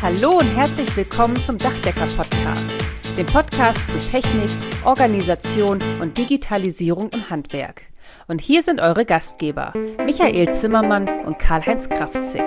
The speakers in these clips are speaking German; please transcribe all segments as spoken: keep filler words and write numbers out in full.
Hallo und herzlich willkommen zum Dachdecker-Podcast, dem Podcast zu Technik, Organisation und Digitalisierung im Handwerk. Und hier sind eure Gastgeber, Michael Zimmermann und Karl-Heinz Kraftzig.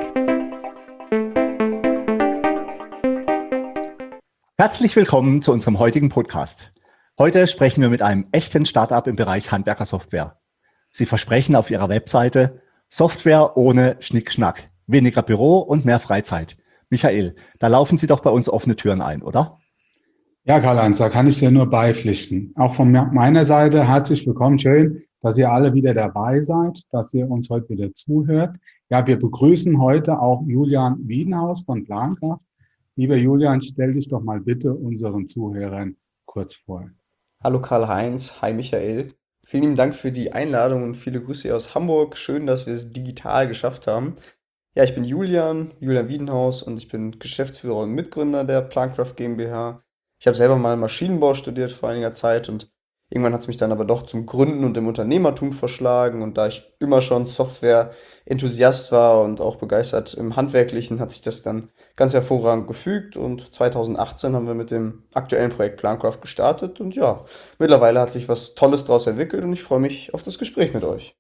Herzlich willkommen zu unserem heutigen Podcast. Heute sprechen wir mit einem echten Startup im Bereich Handwerkersoftware. Sie versprechen auf ihrer Webseite Software ohne Schnickschnack, weniger Büro und mehr Freizeit. Michael, da laufen Sie doch bei uns offene Türen ein, oder? Ja, Karl-Heinz, da kann ich dir nur beipflichten. Auch von meiner Seite herzlich willkommen. Schön, dass ihr alle wieder dabei seid, dass ihr uns heute wieder zuhört. Ja, wir begrüßen heute auch Julian Wiedenhaus von Plankraft. Lieber Julian, stell dich doch mal bitte unseren Zuhörern kurz vor. Hallo Karl-Heinz, hi Michael. Vielen lieben Dank für die Einladung und viele Grüße aus Hamburg. Schön, dass wir es digital geschafft haben. Ja, ich bin Julian, Julian Wiedenhaus und ich bin Geschäftsführer und Mitgründer der Plankraft GmbH. Ich habe selber mal Maschinenbau studiert vor einiger Zeit und irgendwann hat es mich dann aber doch zum Gründen und dem Unternehmertum verschlagen. Und da ich immer schon Software-Enthusiast war und auch begeistert im Handwerklichen, hat sich das dann ganz hervorragend gefügt. Und zweitausendachtzehn haben wir mit dem aktuellen Projekt Plankraft gestartet. Und ja, mittlerweile hat sich was Tolles daraus entwickelt und ich freue mich auf das Gespräch mit euch.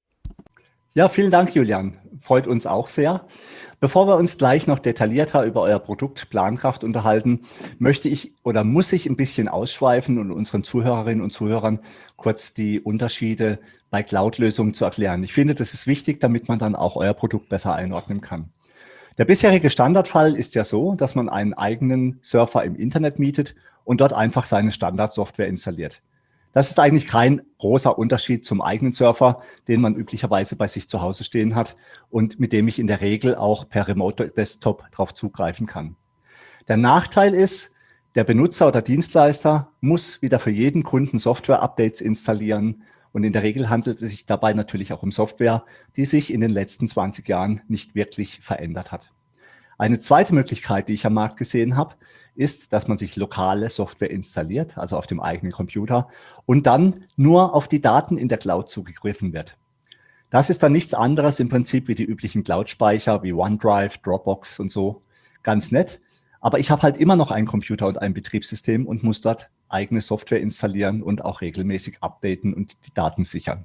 Ja, vielen Dank, Julian. Freut uns auch sehr. Bevor wir uns gleich noch detaillierter über euer Produkt Plankraft unterhalten, möchte ich oder muss ich ein bisschen ausschweifen und unseren Zuhörerinnen und Zuhörern kurz die Unterschiede bei Cloud-Lösungen zu erklären. Ich finde, das ist wichtig, damit man dann auch euer Produkt besser einordnen kann. Der bisherige Standardfall ist ja so, dass man einen eigenen Surfer im Internet mietet und dort einfach seine Standardsoftware installiert. Das ist eigentlich kein großer Unterschied zum eigenen Surfer, den man üblicherweise bei sich zu Hause stehen hat und mit dem ich in der Regel auch per Remote Desktop drauf zugreifen kann. Der Nachteil ist, der Benutzer oder Dienstleister muss wieder für jeden Kunden Software-Updates installieren und in der Regel handelt es sich dabei natürlich auch um Software, die sich in den letzten zwanzig Jahren nicht wirklich verändert hat. Eine zweite Möglichkeit, die ich am Markt gesehen habe, ist, dass man sich lokale Software installiert, also auf dem eigenen Computer, und dann nur auf die Daten in der Cloud zugegriffen wird. Das ist dann nichts anderes im Prinzip wie die üblichen Cloud-Speicher wie OneDrive, Dropbox und so. Ganz nett, aber ich habe halt immer noch einen Computer und ein Betriebssystem und muss dort eigene Software installieren und auch regelmäßig updaten und die Daten sichern.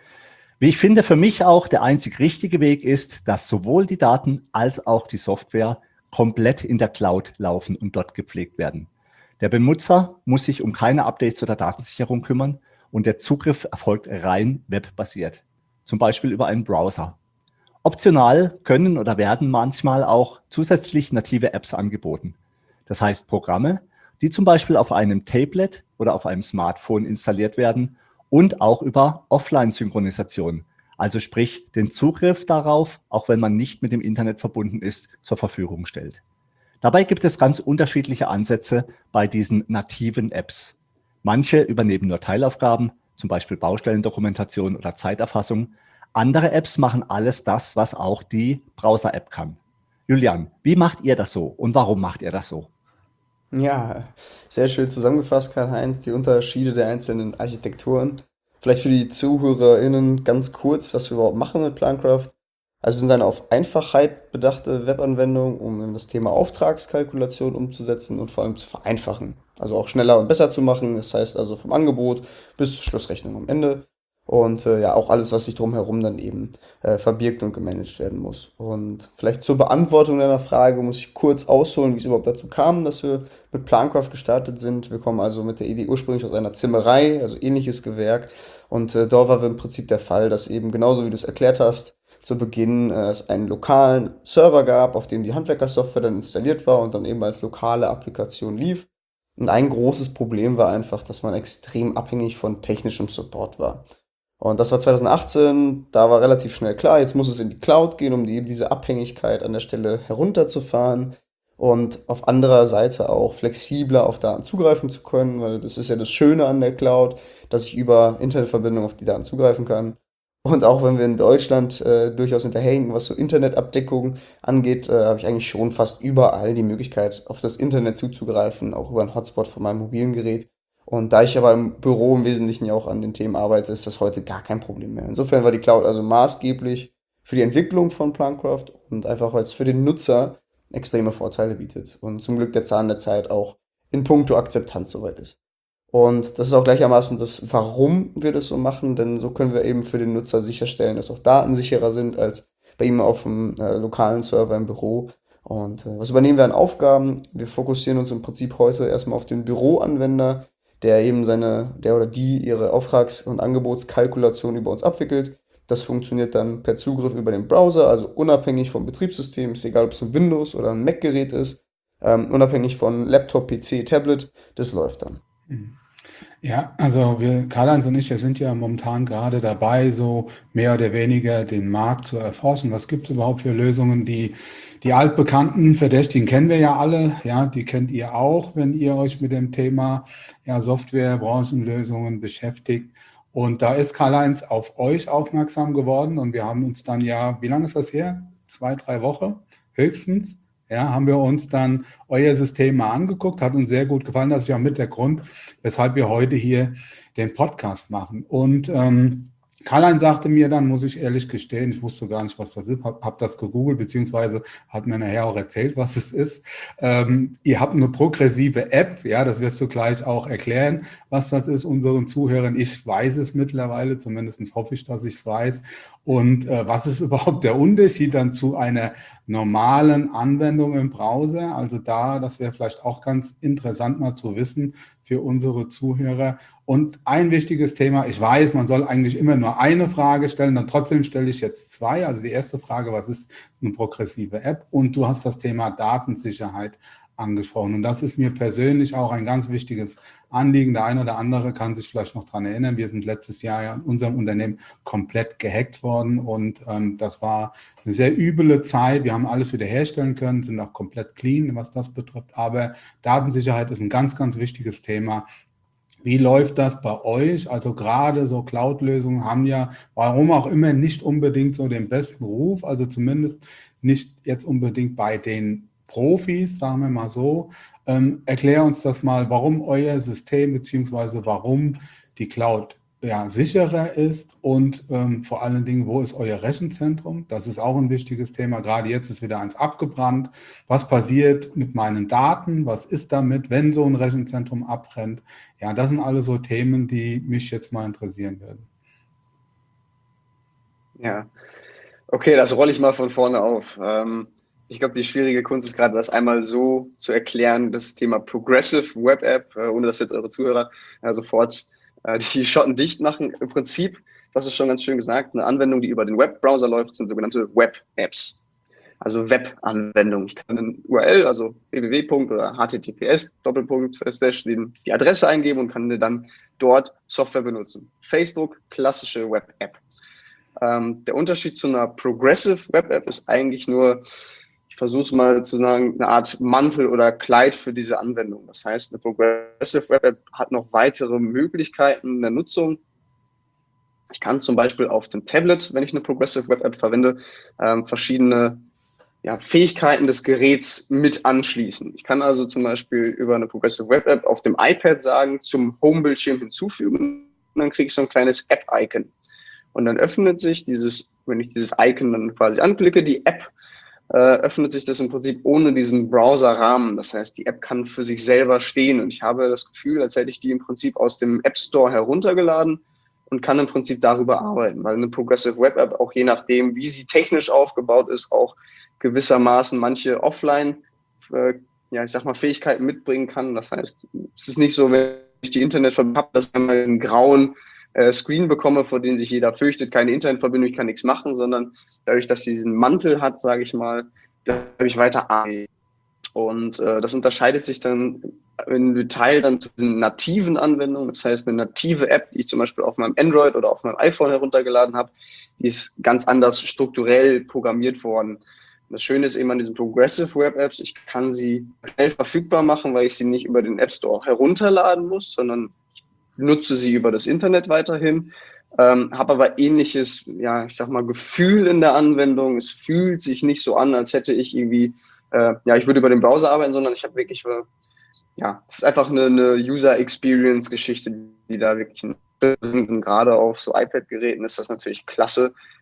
Wie ich finde, für mich auch der einzig richtige Weg ist, dass sowohl die Daten als auch die Software komplett in der Cloud laufen und dort gepflegt werden. Der Benutzer muss sich um keine Updates oder Datensicherung kümmern und der Zugriff erfolgt rein webbasiert, zum Beispiel über einen Browser. Optional können oder werden manchmal auch zusätzlich native Apps angeboten. Das heißt Programme, die zum Beispiel auf einem Tablet oder auf einem Smartphone installiert werden und auch über Offline-Synchronisation, also sprich den Zugriff darauf, auch wenn man nicht mit dem Internet verbunden ist, zur Verfügung stellt. Dabei gibt es ganz unterschiedliche Ansätze bei diesen nativen Apps. Manche übernehmen nur Teilaufgaben, zum Beispiel Baustellendokumentation oder Zeiterfassung. Andere Apps machen alles das, was auch die Browser-App kann. Julian, wie macht ihr das so und warum macht ihr das so? Ja, sehr schön zusammengefasst, Karl-Heinz, die Unterschiede der einzelnen Architekturen. Vielleicht für die ZuhörerInnen ganz kurz, was wir überhaupt machen mit Plankraft. Also wir sind eine auf Einfachheit bedachte Webanwendung, um das Thema Auftragskalkulation umzusetzen und vor allem zu vereinfachen. Also auch schneller und besser zu machen, das heißt also vom Angebot bis Schlussrechnung am Ende. Und äh, ja, auch alles, was sich drumherum dann eben äh, verbirgt und gemanagt werden muss. Und vielleicht zur Beantwortung deiner Frage muss ich kurz ausholen, wie es überhaupt dazu kam, dass wir mit Plankraft gestartet sind. Wir kommen also mit der Idee ursprünglich aus einer Zimmerei, also ähnliches Gewerk. Und äh, dort war im Prinzip der Fall, dass eben genauso wie du es erklärt hast, zu Beginn äh, es einen lokalen Server gab, auf dem die Handwerkersoftware dann installiert war und dann eben als lokale Applikation lief. Und ein großes Problem war einfach, dass man extrem abhängig von technischem Support war. Und das war zweitausendachtzehn, da war relativ schnell klar, jetzt muss es in die Cloud gehen, um die, diese Abhängigkeit an der Stelle herunterzufahren und auf anderer Seite auch flexibler auf Daten zugreifen zu können, weil das ist ja das Schöne an der Cloud, dass ich über Internetverbindung auf die Daten zugreifen kann. Und auch wenn wir in Deutschland äh, durchaus hinterherhinken, was so Internetabdeckung angeht, äh, habe ich eigentlich schon fast überall die Möglichkeit, auf das Internet zuzugreifen, auch über einen Hotspot von meinem mobilen Gerät. Und da ich aber im Büro im Wesentlichen ja auch an den Themen arbeite, ist das heute gar kein Problem mehr. Insofern war die Cloud also maßgeblich für die Entwicklung von Plankraft und einfach, weil es für den Nutzer extreme Vorteile bietet und zum Glück der Zahn der Zeit auch in puncto Akzeptanz soweit ist. Und das ist auch gleichermaßen das, warum wir das so machen, denn so können wir eben für den Nutzer sicherstellen, dass auch Daten sicherer sind als bei ihm auf dem äh, lokalen Server im Büro. Und äh, was übernehmen wir an Aufgaben? Wir fokussieren uns im Prinzip heute erstmal auf den Büroanwender, der eben seine, der oder die ihre Auftrags- und Angebotskalkulation über uns abwickelt. Das funktioniert dann per Zugriff über den Browser, also unabhängig vom Betriebssystem, ist egal, ob es ein Windows- oder ein Mac-Gerät ist, ähm, unabhängig von Laptop, P C, Tablet, das läuft dann. Ja, also wir, Karl-Heinz und ich, wir sind ja momentan gerade dabei, so mehr oder weniger den Markt zu erforschen. Was gibt es überhaupt für Lösungen? Die, die altbekannten Verdächtigen kennen wir ja alle, ja, die kennt ihr auch, wenn ihr euch mit dem Thema ja, Software, Branchenlösungen beschäftigt. Und da ist Karl-Heinz auf euch aufmerksam geworden und wir haben uns dann ja, wie lange ist das her? Zwei, drei Wochen höchstens. Ja, haben wir uns dann euer System mal angeguckt, hat uns sehr gut gefallen. Das ist ja mit der Grund, weshalb wir heute hier den Podcast machen. Und ähm, Karl-Heinz sagte mir dann, muss ich ehrlich gestehen, ich wusste gar nicht, was das ist, habe hab das gegoogelt, beziehungsweise hat mir nachher auch erzählt, was es ist. Ähm, ihr habt eine progressive App, ja, das wirst du gleich auch erklären, was das ist unseren Zuhörern. Ich weiß es mittlerweile, zumindest hoffe ich, dass ich es weiß. Und äh, was ist überhaupt der Unterschied dann zu einer normalen Anwendung im Browser? Also da, das wäre vielleicht auch ganz interessant mal zu wissen für unsere Zuhörer. Und ein wichtiges Thema, ich weiß, man soll eigentlich immer nur eine Frage stellen, dann trotzdem stelle ich jetzt zwei. Also die erste Frage, was ist eine progressive App? Und du hast das Thema Datensicherheit angesprochen. Und das ist mir persönlich auch ein ganz wichtiges Anliegen. Der eine oder andere kann sich vielleicht noch daran erinnern. Wir sind letztes Jahr ja in unserem Unternehmen komplett gehackt worden und ähm, das war eine sehr üble Zeit. Wir haben alles wieder herstellen können, sind auch komplett clean, was das betrifft. Aber Datensicherheit ist ein ganz, ganz wichtiges Thema. Wie läuft das bei euch? Also gerade so Cloud-Lösungen haben ja, warum auch immer, nicht unbedingt so den besten Ruf, also zumindest nicht jetzt unbedingt bei den Profis, sagen wir mal so. Ähm, erklär uns das mal, warum euer System beziehungsweise warum die Cloud ja, sicherer ist und ähm, vor allen Dingen, wo ist euer Rechenzentrum? Das ist auch ein wichtiges Thema. Gerade jetzt ist wieder eins abgebrannt. Was passiert mit meinen Daten? Was ist damit, wenn so ein Rechenzentrum abbrennt? Ja, das sind alle so Themen, die mich jetzt mal interessieren würden. Ja, okay, das rolle ich mal von vorne auf. Ähm, ich glaube, die schwierige Kunst ist gerade, das einmal so zu erklären, das Thema Progressive Web App, äh, ohne dass jetzt eure Zuhörer äh, sofort äh, die Schotten dicht machen. Im Prinzip, das ist schon ganz schön gesagt, eine Anwendung, die über den Webbrowser läuft, sind sogenannte Web-Apps. Also Web-Anwendungen. Ich kann eine U R L, also www. oder H T T P S Doppelpunkt slash die Adresse eingeben und kann dann dort Software benutzen. Facebook, klassische Web-App. Ähm, der Unterschied zu einer Progressive Web-App ist eigentlich nur, ich versuche es mal zu sagen, eine Art Mantel oder Kleid für diese Anwendung. Das heißt, eine Progressive Web-App hat noch weitere Möglichkeiten der Nutzung. Ich kann zum Beispiel auf dem Tablet, wenn ich eine Progressive Web-App verwende, ähm, verschiedene ja, Fähigkeiten des Geräts mit anschließen. Ich kann also zum Beispiel über eine Progressive Web App auf dem iPad sagen, zum Home-Bildschirm hinzufügen und dann kriege ich so ein kleines App-Icon. Und dann öffnet sich dieses, wenn ich dieses Icon dann quasi anklicke, die App, äh, öffnet sich das im Prinzip ohne diesen Browser-Rahmen. Das heißt, die App kann für sich selber stehen und ich habe das Gefühl, als hätte ich die im Prinzip aus dem App Store heruntergeladen und kann im Prinzip darüber arbeiten, weil eine Progressive Web App auch je nachdem, wie sie technisch aufgebaut ist, auch gewissermaßen manche Offline, äh, ja, ich sag mal, Fähigkeiten mitbringen kann. Das heißt, es ist nicht so, wenn ich die Internetverbindung habe, dass ich einmal einen grauen äh, Screen bekomme, vor dem sich jeder fürchtet, keine Internetverbindung, ich kann nichts machen, sondern dadurch, dass sie diesen Mantel hat, sage ich mal, bleibe ich weiter an. Und äh, das unterscheidet sich dann im Detail dann zu den nativen Anwendungen. Das heißt, eine native App, die ich zum Beispiel auf meinem Android oder auf meinem iPhone heruntergeladen habe, die ist ganz anders strukturell programmiert worden. Das Schöne ist eben an diesen Progressive Web Apps, ich kann sie schnell verfügbar machen, weil ich sie nicht über den App Store herunterladen muss, sondern ich nutze sie über das Internet weiterhin, ähm, habe aber ähnliches, ja, ich sag mal, Gefühl in der Anwendung. Es fühlt sich nicht so an, als hätte ich irgendwie, äh, ja, ich würde über den Browser arbeiten, sondern ich habe wirklich, äh, ja, es ist einfach eine, eine User Experience Geschichte, die da wirklich, und gerade auf so iPad-Geräten ist das natürlich klasse,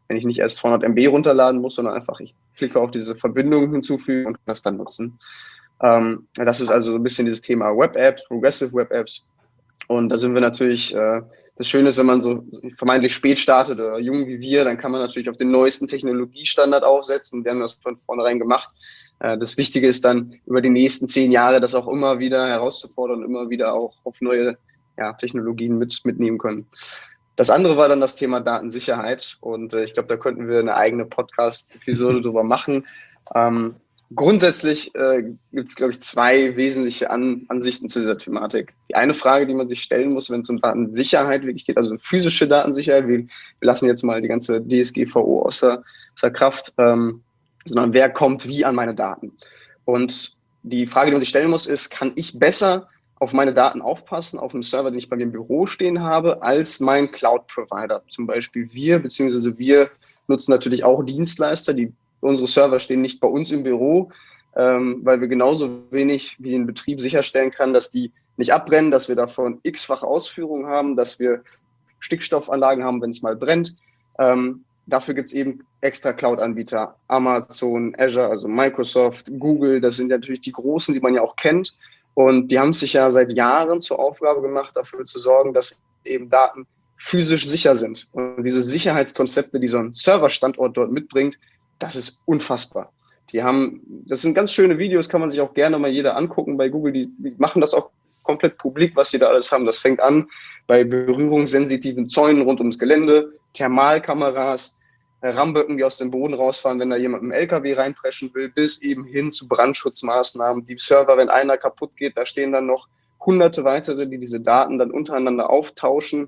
wenn ich nicht erst zweihundert Megabyte runterladen muss, sondern einfach ich klicke auf diese Verbindung hinzufügen und kann das dann nutzen. Ähm, das ist also so ein bisschen dieses Thema Web-Apps, Progressive Web-Apps. Und da sind wir natürlich, äh, das Schöne ist, wenn man so vermeintlich spät startet oder jung wie wir, dann kann man natürlich auf den neuesten Technologiestandard aufsetzen. Wir haben das von vornherein gemacht. Äh, das Wichtige ist dann, über die nächsten zehn Jahre das auch immer wieder herauszufordern und immer wieder auch auf neue ja, Technologien mit, mitnehmen können. Das andere war dann das Thema Datensicherheit. Und äh, ich glaube, da könnten wir eine eigene Podcast-Episode drüber machen. Ähm, Grundsätzlich äh, gibt es, glaube ich, zwei wesentliche An Ansichten zu dieser Thematik. Die eine Frage, die man sich stellen muss, wenn es um Datensicherheit wirklich geht, also physische Datensicherheit, wir, wir lassen jetzt mal die ganze D S G V O außer, außer Kraft, ähm, sondern wer kommt wie an meine Daten? Und die Frage, die man sich stellen muss, ist, kann ich besser auf meine Daten aufpassen, auf einem Server, den ich bei mir im Büro stehen habe, als mein Cloud-Provider? Zum Beispiel wir, beziehungsweise wir nutzen natürlich auch Dienstleister, die unsere Server stehen nicht bei uns im Büro, ähm, weil wir genauso wenig wie ein Betrieb sicherstellen kann, dass die nicht abbrennen, dass wir davon x-fache Ausführungen haben, dass wir Stickstoffanlagen haben, wenn es mal brennt. Ähm, dafür gibt es eben extra Cloud-Anbieter, Amazon, Azure, also Microsoft, Google, das sind natürlich die großen, die man ja auch kennt. Und die haben sich ja seit Jahren zur Aufgabe gemacht, dafür zu sorgen, dass eben Daten physisch sicher sind. Und diese Sicherheitskonzepte, die so ein Serverstandort dort mitbringt, das ist unfassbar. Die haben, das sind ganz schöne Videos, kann man sich auch gerne mal jeder angucken bei Google. Die, die machen das auch komplett publik, was sie da alles haben. Das fängt an bei berührungssensitiven Zäunen rund ums Gelände, Thermalkameras, Ramböcken, die aus dem Boden rausfahren, wenn da jemand im L K W reinpreschen will, bis eben hin zu Brandschutzmaßnahmen. Die Server, wenn einer kaputt geht, da stehen dann noch hunderte weitere, die diese Daten dann untereinander auftauschen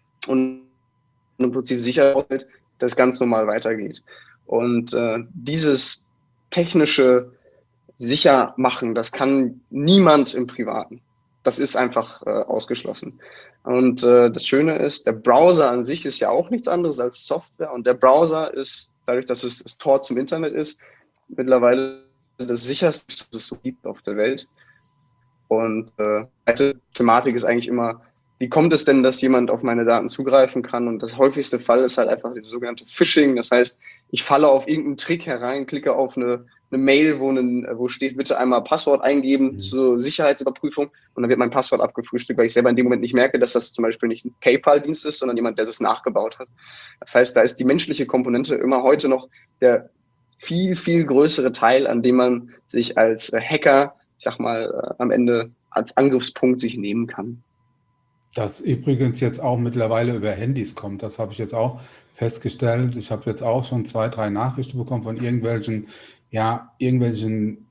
und im Prinzip sicherstellt, dass es ganz normal weitergeht. Und äh, dieses technische Sichermachen, das kann niemand im Privaten. Das ist einfach äh, ausgeschlossen. Und äh, das Schöne ist, der Browser an sich ist ja auch nichts anderes als Software. Und der Browser ist, dadurch, dass es das Tor zum Internet ist, mittlerweile das sicherste, was es so gibt auf der Welt. Und äh, die Thematik ist eigentlich immer, wie kommt es denn, dass jemand auf meine Daten zugreifen kann? Und das häufigste Fall ist halt einfach das sogenannte Phishing. Das heißt, ich falle auf irgendeinen Trick herein, klicke auf eine, eine Mail, wo, einen, wo steht, bitte einmal Passwort eingeben mhm. zur Sicherheitsüberprüfung. Und dann wird mein Passwort abgefrühstückt, weil ich selber in dem Moment nicht merke, dass das zum Beispiel nicht ein PayPal-Dienst ist, sondern jemand, der es nachgebaut hat. Das heißt, da ist die menschliche Komponente immer heute noch der viel, viel größere Teil, an dem man sich als Hacker, ich sag mal, am Ende als Angriffspunkt sich nehmen kann. Das übrigens jetzt auch mittlerweile über Handys kommt, das habe ich jetzt auch festgestellt. Ich habe jetzt auch schon zwei, drei Nachrichten bekommen von irgendwelchen, ja, irgendwelchen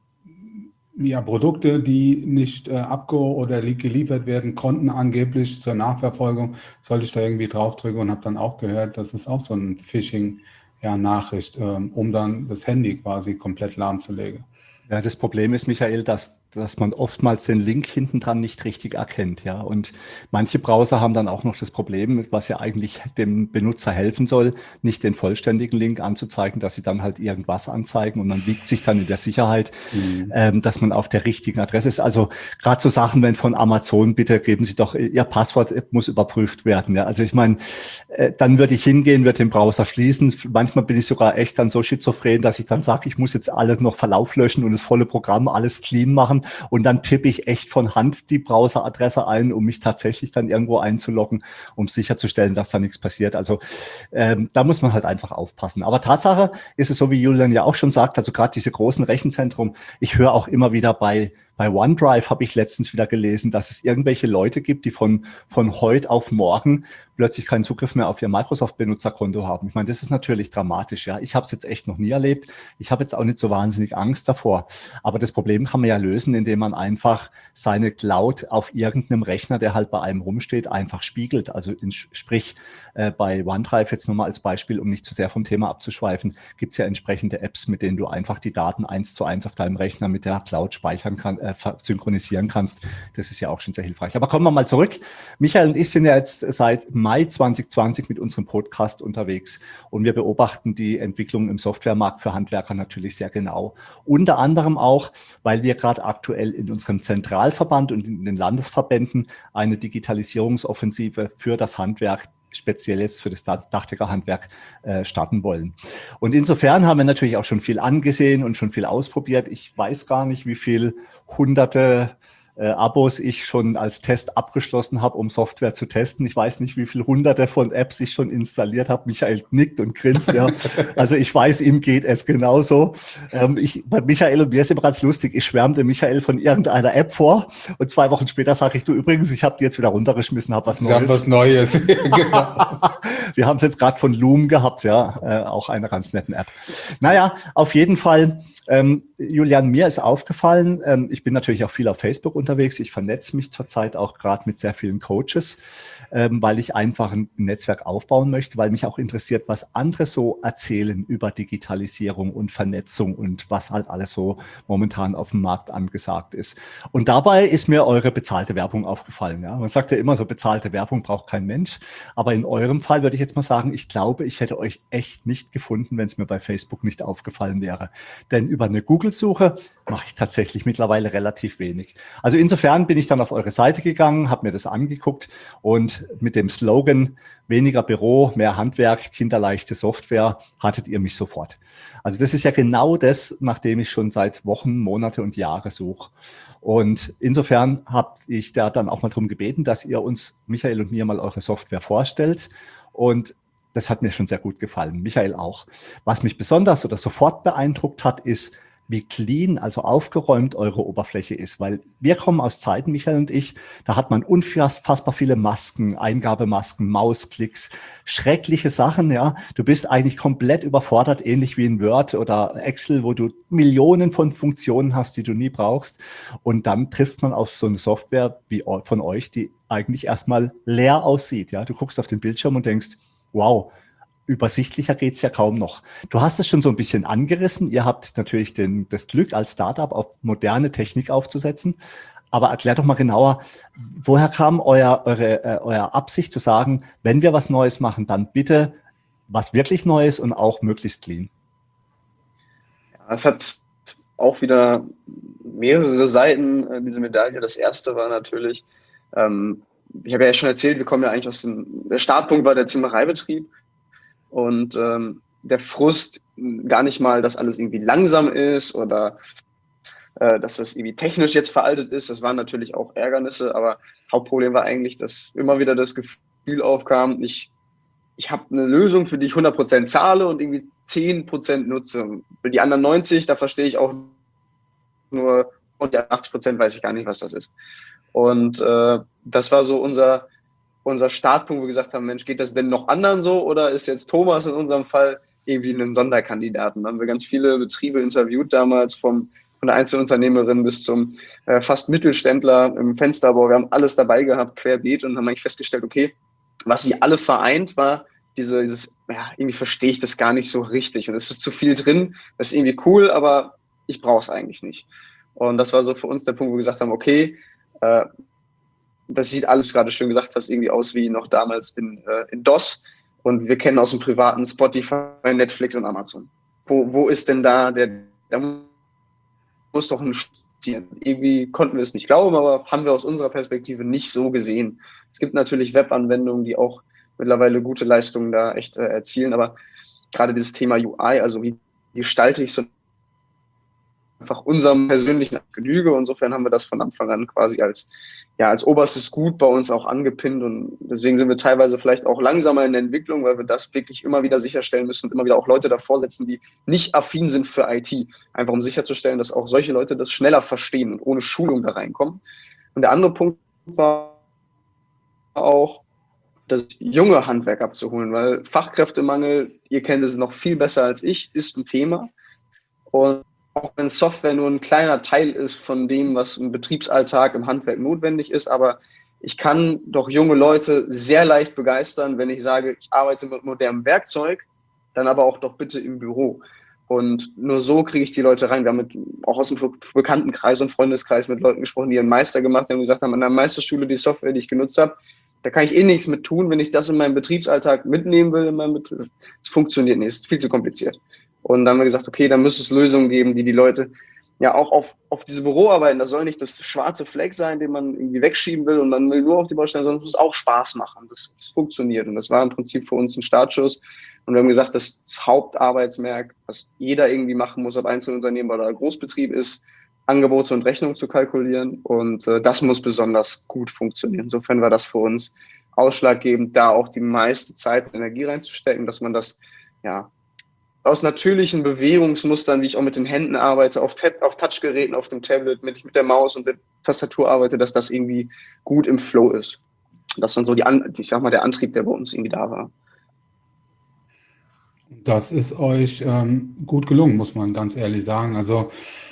ja, Produkte, die nicht äh, abge- oder geliefert werden konnten, angeblich zur Nachverfolgung. Sollte ich da irgendwie draufdrücken und habe dann auch gehört, das ist auch so ein Phishing-Nachricht, ja, ähm, um dann das Handy quasi komplett lahmzulegen. Ja, das Problem ist, Michael, dass, dass man oftmals den Link hinten dran nicht richtig erkennt, ja. Und manche Browser haben dann auch noch das Problem, was ja eigentlich dem Benutzer helfen soll, nicht den vollständigen Link anzuzeigen, dass sie dann halt irgendwas anzeigen und man wiegt sich dann in der Sicherheit, mhm. ähm, dass man auf der richtigen Adresse ist. Also gerade so Sachen, wenn von Amazon, bitte geben Sie doch, Ihr Passwort muss überprüft werden, ja. Also ich meine, äh, dann würde ich hingehen, würde den Browser schließen. Manchmal bin ich sogar echt dann so schizophren, dass ich dann sage, ich muss jetzt alles noch Verlauf löschen und das volle Programm, alles clean machen und dann tippe ich echt von Hand die Browseradresse ein, um mich tatsächlich dann irgendwo einzuloggen, um sicherzustellen, dass da nichts passiert. Also ähm, da muss man halt einfach aufpassen. Aber Tatsache ist es so, wie Julian ja auch schon sagt, also gerade diese großen Rechenzentren, ich höre auch immer wieder bei Bei OneDrive habe ich letztens wieder gelesen, dass es irgendwelche Leute gibt, die von, von heute auf morgen plötzlich keinen Zugriff mehr auf ihr Microsoft-Benutzerkonto haben. Ich meine, das ist natürlich dramatisch. Ja, ich habe es jetzt echt noch nie erlebt. Ich habe jetzt auch nicht so wahnsinnig Angst davor. Aber das Problem kann man ja lösen, indem man einfach seine Cloud auf irgendeinem Rechner, der halt bei einem rumsteht, einfach spiegelt. Also in, sprich, äh, bei OneDrive jetzt nur mal als Beispiel, um nicht zu sehr vom Thema abzuschweifen, gibt es ja entsprechende Apps, mit denen du einfach die Daten eins zu eins auf deinem Rechner mit der Cloud speichern kannst, äh, synchronisieren kannst. Das ist ja auch schon sehr hilfreich. Aber kommen wir mal zurück. Michael und ich sind ja jetzt seit Mai zwanzig zwanzig mit unserem Podcast unterwegs und wir beobachten die Entwicklung im Softwaremarkt für Handwerker natürlich sehr genau. Unter anderem auch, weil wir gerade aktuell in unserem Zentralverband und in den Landesverbänden eine Digitalisierungsoffensive für das Handwerk speziell jetzt für das Dachdeckerhandwerk äh, starten wollen. Und insofern haben wir natürlich auch schon viel angesehen und schon viel ausprobiert. Ich weiß gar nicht, wie viel hunderte äh, Abos ich schon als Test abgeschlossen habe, um Software zu testen. Ich weiß nicht, wie viele hunderte von Apps ich schon installiert habe. Michael nickt und grinst. Ja. Also ich weiß, ihm geht es genauso. Ähm, ich, bei Michael und mir ist immer ganz lustig. Ich schwärmte Michael von irgendeiner App vor und zwei Wochen später sage ich, du übrigens, ich habe die jetzt wieder runtergeschmissen, habe was Ich Neues. habe was Neues. Genau. Wir haben es jetzt gerade von Loom gehabt, ja, äh, auch eine ganz nette App. Naja, auf jeden Fall, ähm, Julian, mir ist aufgefallen, ähm, ich bin natürlich auch viel auf Facebook unterwegs. Ich vernetze mich zurzeit auch gerade mit sehr vielen Coaches, ähm, weil ich einfach ein Netzwerk aufbauen möchte, weil mich auch interessiert, was andere so erzählen über Digitalisierung und Vernetzung und was halt alles so momentan auf dem Markt angesagt ist. Und dabei ist mir eure bezahlte Werbung aufgefallen. Ja? Man sagt ja immer so, bezahlte Werbung braucht kein Mensch. Aber in eurem Fall würde ich jetzt mal sagen, ich glaube, ich hätte euch echt nicht gefunden, wenn es mir bei Facebook nicht aufgefallen wäre. Denn über eine Google-Suche mache ich tatsächlich mittlerweile relativ wenig. Also insofern bin ich dann auf eure Seite gegangen, habe mir das angeguckt und mit dem Slogan weniger Büro, mehr Handwerk, kinderleichte Software hattet ihr mich sofort. Also das ist ja genau das, nach dem ich schon seit Wochen, Monate und Jahre suche. Und insofern habe ich da dann auch mal darum gebeten, dass ihr uns, Michael und mir, mal eure Software vorstellt. Und das hat mir schon sehr gut gefallen. Michael auch. Was mich besonders oder sofort beeindruckt hat, ist, wie clean, also aufgeräumt eure Oberfläche ist. Weil wir kommen aus Zeiten, Michael und ich, da hat man unfassbar viele Masken, Eingabemasken, Mausklicks, schreckliche Sachen, ja. Du bist eigentlich komplett überfordert, ähnlich wie in Word oder Excel, wo du Millionen von Funktionen hast, die du nie brauchst. Und dann trifft man auf so eine Software wie von euch, die eigentlich erstmal leer aussieht, ja. Du guckst auf den Bildschirm und denkst, wow, übersichtlicher geht's ja kaum noch. Du hast es schon so ein bisschen angerissen. Ihr habt natürlich den, das Glück, als Startup auf moderne Technik aufzusetzen. Aber erklärt doch mal genauer, woher kam euer, eure, äh, euer Absicht zu sagen, wenn wir was Neues machen, dann bitte was wirklich Neues und auch möglichst clean? Ja, es hat auch wieder mehrere Seiten, äh, diese Medaille. Das erste war natürlich, ähm, ich habe ja schon erzählt, wir kommen ja eigentlich aus dem, der Startpunkt war der Zimmereibetrieb und ähm, der Frust gar nicht mal, dass alles irgendwie langsam ist oder äh, dass das irgendwie technisch jetzt veraltet ist. Das waren natürlich auch Ärgernisse, aber Hauptproblem war eigentlich, dass immer wieder das Gefühl aufkam, ich, ich habe eine Lösung, für die ich hundert Prozent zahle und irgendwie zehn Prozent nutze. Für die anderen neunzig, da verstehe ich auch nur, und ja, achtzig Prozent weiß ich gar nicht, was das ist. Und äh, das war so unser, unser Startpunkt, wo wir gesagt haben, Mensch, geht das denn noch anderen so oder ist jetzt Thomas in unserem Fall irgendwie ein Sonderkandidaten? Da haben wir ganz viele Betriebe interviewt damals, vom, von der Einzelunternehmerin bis zum äh, fast Mittelständler im Fensterbau. Wir haben alles dabei gehabt, querbeet, und haben eigentlich festgestellt, okay, was sie alle vereint, war diese, dieses, ja, irgendwie verstehe ich das gar nicht so richtig und es ist zu viel drin, das ist irgendwie cool, aber ich brauche es eigentlich nicht. Und das war so für uns der Punkt, wo wir gesagt haben, okay, äh, das sieht alles, gerade schön gesagt hast, irgendwie aus wie noch damals in, äh, in DOS, und wir kennen aus dem privaten Spotify, Netflix und Amazon. Wo, wo ist denn da der, da muss doch ein passieren. Irgendwie konnten wir es nicht glauben, aber haben wir aus unserer Perspektive nicht so gesehen. Es gibt natürlich Webanwendungen, die auch mittlerweile gute Leistungen da echt äh, erzielen, aber gerade dieses Thema U I, also wie gestalte ich so einfach unserem persönlichen Genüge. Insofern haben wir das von Anfang an quasi als, ja, als oberstes Gut bei uns auch angepinnt, und deswegen sind wir teilweise vielleicht auch langsamer in der Entwicklung, weil wir das wirklich immer wieder sicherstellen müssen und immer wieder auch Leute davor setzen, die nicht affin sind für I T, einfach um sicherzustellen, dass auch solche Leute das schneller verstehen und ohne Schulung da reinkommen. Und der andere Punkt war auch, das junge Handwerk abzuholen, weil Fachkräftemangel, ihr kennt es noch viel besser als ich, ist ein Thema. Und auch wenn Software nur ein kleiner Teil ist von dem, was im Betriebsalltag im Handwerk notwendig ist, aber ich kann doch junge Leute sehr leicht begeistern, wenn ich sage, ich arbeite mit modernem Werkzeug, dann aber auch doch bitte im Büro. Und nur so kriege ich die Leute rein. Wir haben mit, auch aus dem Bekanntenkreis und Freundeskreis mit Leuten gesprochen, die einen Meister gemacht haben und gesagt haben, an der Meisterschule die Software, die ich genutzt habe, da kann ich eh nichts mit tun, wenn ich das in meinem Betriebsalltag mitnehmen will, in meinem Betrieb. Es funktioniert nicht, es ist viel zu kompliziert. Und dann haben wir gesagt, okay, dann müsste es Lösungen geben, die die Leute ja auch auf, auf diese Büroarbeiten, das soll nicht das schwarze Fleck sein, den man irgendwie wegschieben will und man will nur auf die Baustelle, sondern es muss auch Spaß machen. Das, das funktioniert. Und das war im Prinzip für uns ein Startschuss. Und wir haben gesagt, dass das Hauptarbeitsmerk, was jeder irgendwie machen muss, ob Einzelunternehmen oder Großbetrieb ist, Angebote und Rechnung zu kalkulieren. Und äh, das muss besonders gut funktionieren. Insofern war das für uns ausschlaggebend, da auch die meiste Zeit und Energie reinzustecken, dass man das ja aus natürlichen Bewegungsmustern, wie ich auch mit den Händen arbeite, auf, auf Touchgeräten, auf dem Tablet, mit, mit der Maus und der Tastatur arbeite, dass das irgendwie gut im Flow ist. Das ist dann so die, ich sag mal, der Antrieb, der bei uns irgendwie da war. Das ist euch ähm, gut gelungen, muss man ganz ehrlich sagen. Also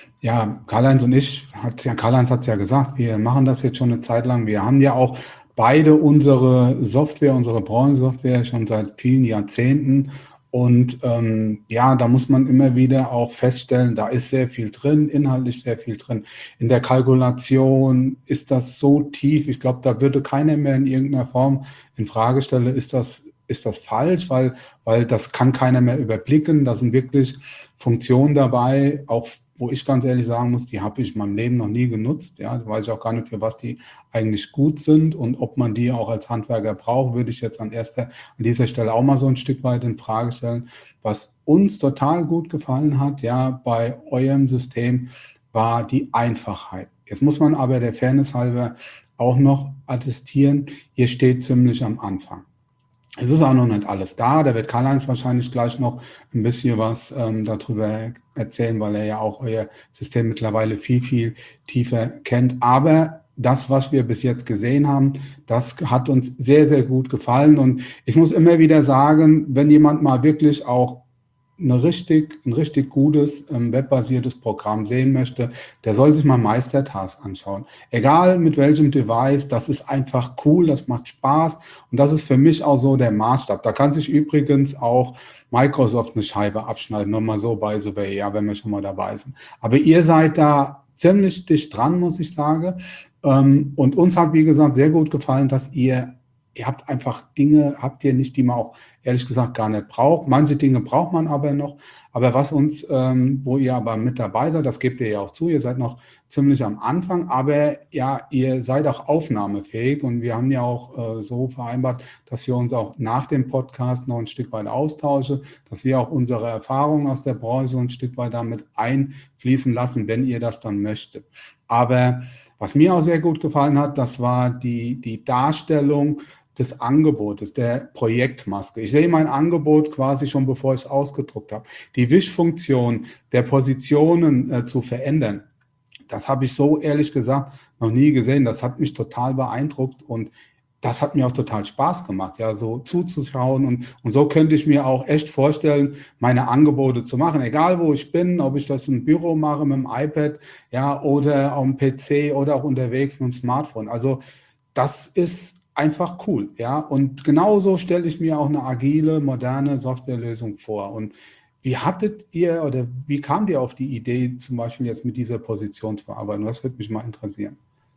ja, Karl-Heinz und ich, hat ja, Karl-Heinz hat es ja gesagt, wir machen das jetzt schon eine Zeit lang. Wir haben ja auch beide unsere Software, unsere Branchensoftware schon seit vielen Jahrzehnten. Und ähm, ja, da muss man immer wieder auch feststellen, da ist sehr viel drin, inhaltlich sehr viel drin. In der Kalkulation ist das so tief, ich glaube, da würde keiner mehr in irgendeiner Form in Frage stellen, ist das, ist das falsch, weil, weil das kann keiner mehr überblicken. Da sind wirklich Funktionen dabei, auch wo ich ganz ehrlich sagen muss, die habe ich in meinem Leben noch nie genutzt. Ja, da weiß ich auch gar nicht, für was die eigentlich gut sind und ob man die auch als Handwerker braucht, würde ich jetzt an erster, an dieser Stelle auch mal so ein Stück weit in Frage stellen. Was uns total gut gefallen hat, ja, bei eurem System war die Einfachheit. Jetzt muss man aber der Fairness halber auch noch attestieren, ihr steht ziemlich am Anfang. Es ist auch noch nicht alles da. Da wird Karl-Heinz wahrscheinlich gleich noch ein bisschen was ähm, darüber erzählen, weil er ja auch euer System mittlerweile viel, viel tiefer kennt. Aber das, was wir bis jetzt gesehen haben, das hat uns sehr, sehr gut gefallen. Und ich muss immer wieder sagen, wenn jemand mal wirklich auch eine richtig, ein richtig gutes ähm, webbasiertes Programm sehen möchte, der soll sich mal Meistertask anschauen. Egal mit welchem Device, das ist einfach cool, das macht Spaß und das ist für mich auch so der Maßstab. Da kann sich übrigens auch Microsoft eine Scheibe abschneiden, nur mal so by the way, ja, wenn wir schon mal dabei sind. Aber ihr seid da ziemlich dicht dran, muss ich sagen. Ähm, und uns hat, wie gesagt, sehr gut gefallen, dass ihr Ihr habt einfach Dinge, habt ihr nicht, die man auch ehrlich gesagt gar nicht braucht. Manche Dinge braucht man aber noch. Aber was uns, ähm, wo ihr aber mit dabei seid, das gebt ihr ja auch zu, ihr seid noch ziemlich am Anfang, aber ja, ihr seid auch aufnahmefähig und wir haben ja auch äh, so vereinbart, dass wir uns auch nach dem Podcast noch ein Stück weit austauschen, dass wir auch unsere Erfahrungen aus der Branche so ein Stück weit damit einfließen lassen, wenn ihr das dann möchtet. Aber was mir auch sehr gut gefallen hat, das war die, die Darstellung des Angebotes, der Projektmaske. Ich sehe mein Angebot quasi schon, bevor ich es ausgedruckt habe. Die Wischfunktion der Positionen äh, zu verändern, das habe ich so ehrlich gesagt noch nie gesehen. Das hat mich total beeindruckt und das hat mir auch total Spaß gemacht, ja, so zuzuschauen. Und, und so könnte ich mir auch echt vorstellen, meine Angebote zu machen. Egal, wo ich bin, ob ich das im Büro mache mit dem iPad, ja, oder am P C oder auch unterwegs mit dem Smartphone. Also das ist einfach cool, ja. Und genauso stelle ich mir auch eine agile, moderne Softwarelösung vor. Und wie hattet ihr oder wie kamt ihr auf die Idee, zum Beispiel jetzt mit dieser Position zu arbeiten? Das würde mich mal interessieren.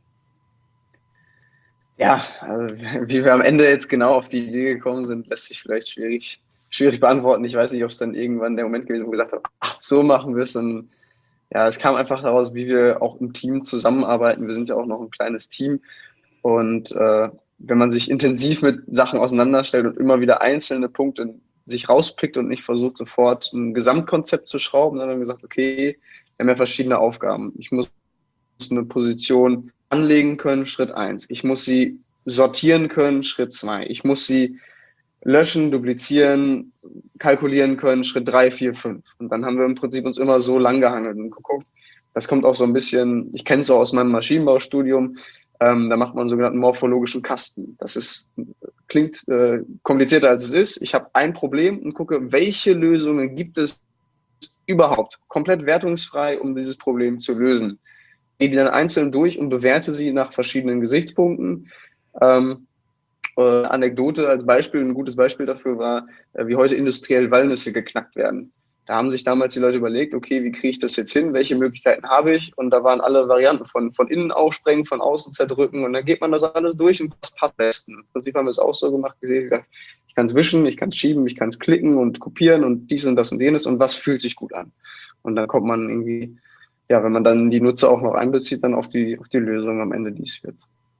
Ja, also wie wir am Ende jetzt genau auf die Idee gekommen sind, lässt sich vielleicht schwierig, schwierig beantworten. Ich weiß nicht, ob es dann irgendwann der Moment gewesen ist, wo wir gesagt haben, ach, so machen wir es. Und ja, es kam einfach daraus, wie wir auch im Team zusammenarbeiten. Wir sind ja auch noch ein kleines Team. Und äh, wenn man sich intensiv mit Sachen auseinanderstellt und immer wieder einzelne Punkte sich rauspickt und nicht versucht, sofort ein Gesamtkonzept zu schrauben, dann haben wir gesagt, okay, wir haben ja verschiedene Aufgaben. Ich muss eine Position anlegen können, Schritt eins. Ich muss sie sortieren können, Schritt zwei. Ich muss sie löschen, duplizieren, kalkulieren können, Schritt drei, vier, fünf. Und dann haben wir im Prinzip uns immer so lang gehangelt und geguckt. Das kommt auch so ein bisschen, ich kenne es auch aus meinem Maschinenbaustudium, ähm, da macht man einen sogenannten morphologischen Kasten. Das ist, klingt äh, komplizierter als es ist. Ich habe ein Problem und gucke, welche Lösungen gibt es überhaupt, komplett wertungsfrei, um dieses Problem zu lösen. Gehe die dann einzeln durch und bewerte sie nach verschiedenen Gesichtspunkten. Ähm, äh, Anekdote als Beispiel, ein gutes Beispiel dafür war, äh, wie heute industriell Walnüsse geknackt werden. Da haben sich damals die Leute überlegt, okay, wie kriege ich das jetzt hin? Welche Möglichkeiten habe ich? Und da waren alle Varianten von, von innen aufsprengen, von außen zerdrücken und dann geht man das alles durch und das passt am besten. Im Prinzip haben wir es auch so gemacht, gesagt, ich kann es wischen, ich kann es schieben, ich kann es klicken und kopieren und dies und das und jenes und was fühlt sich gut an? Und dann kommt man irgendwie ja, wenn man dann die Nutzer auch noch einbezieht, dann auf die, auf die Lösung am Ende, die es wird.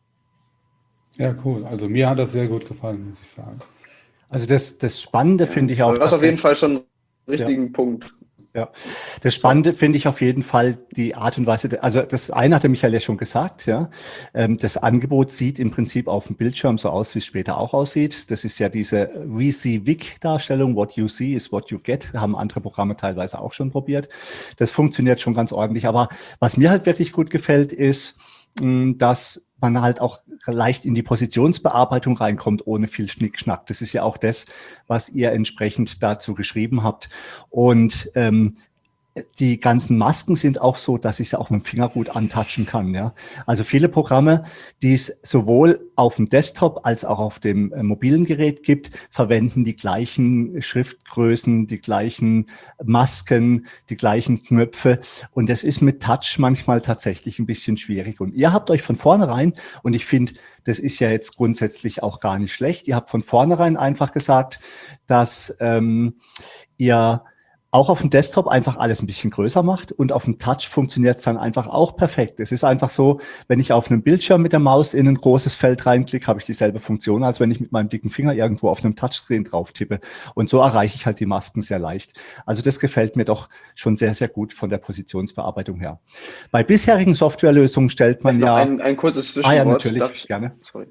Ja, cool. Also mir hat das sehr gut gefallen, muss ich sagen. Also das, das Spannende Ja, finde ich auch. das ist auf jeden Fall schon einen richtigen ja. Punkt. Ja, das Spannende finde ich auf jeden Fall die Art und Weise, also das eine hat der Michael ja schon gesagt, ja, das Angebot sieht im Prinzip auf dem Bildschirm so aus, wie es später auch aussieht. Das ist ja diese We See Vic Darstellung, what you see is what you get, haben andere Programme teilweise auch schon probiert. Das funktioniert schon ganz ordentlich, aber was mir halt wirklich gut gefällt, ist, dass man halt auch leicht in die Positionsbearbeitung reinkommt, ohne viel Schnickschnack. Das ist ja auch das, was ihr entsprechend dazu geschrieben habt. Und ähm, die ganzen Masken sind auch so, dass ich sie auch mit dem Finger gut antatschen kann. Ja? Also viele Programme, die es sowohl auf dem Desktop als auch auf dem äh, mobilen Gerät gibt, verwenden die gleichen Schriftgrößen, die gleichen Masken, die gleichen Knöpfe. Und das ist mit Touch manchmal tatsächlich ein bisschen schwierig. Und ihr habt euch von vornherein, und ich finde, das ist ja jetzt grundsätzlich auch gar nicht schlecht, ihr habt von vornherein einfach gesagt, dass ähm, ihr auch auf dem Desktop einfach alles ein bisschen größer macht und auf dem Touch funktioniert es dann einfach auch perfekt. Es ist einfach so, wenn ich auf einem Bildschirm mit der Maus in ein großes Feld reinklicke, habe ich dieselbe Funktion, als wenn ich mit meinem dicken Finger irgendwo auf einem Touchscreen drauf tippe. Und so erreiche ich halt die Masken sehr leicht. Also das gefällt mir doch schon sehr, sehr gut von der Positionsbearbeitung her. Bei bisherigen Softwarelösungen stellt man ja... Ein, ein kurzes Zwischenwort. Ah ja, natürlich, Darf ich? gerne. Sorry.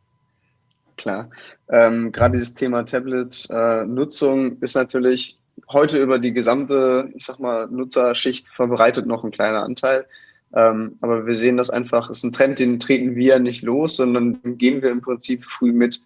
Klar. Ähm, gerade dieses Thema Tablet-Nutzung äh, ist natürlich heute über die gesamte, ich sag mal, Nutzerschicht verbreitet noch ein kleiner Anteil. Ähm, aber wir sehen das einfach, es ist ein Trend, den treten wir nicht los, sondern den gehen wir im Prinzip früh mit.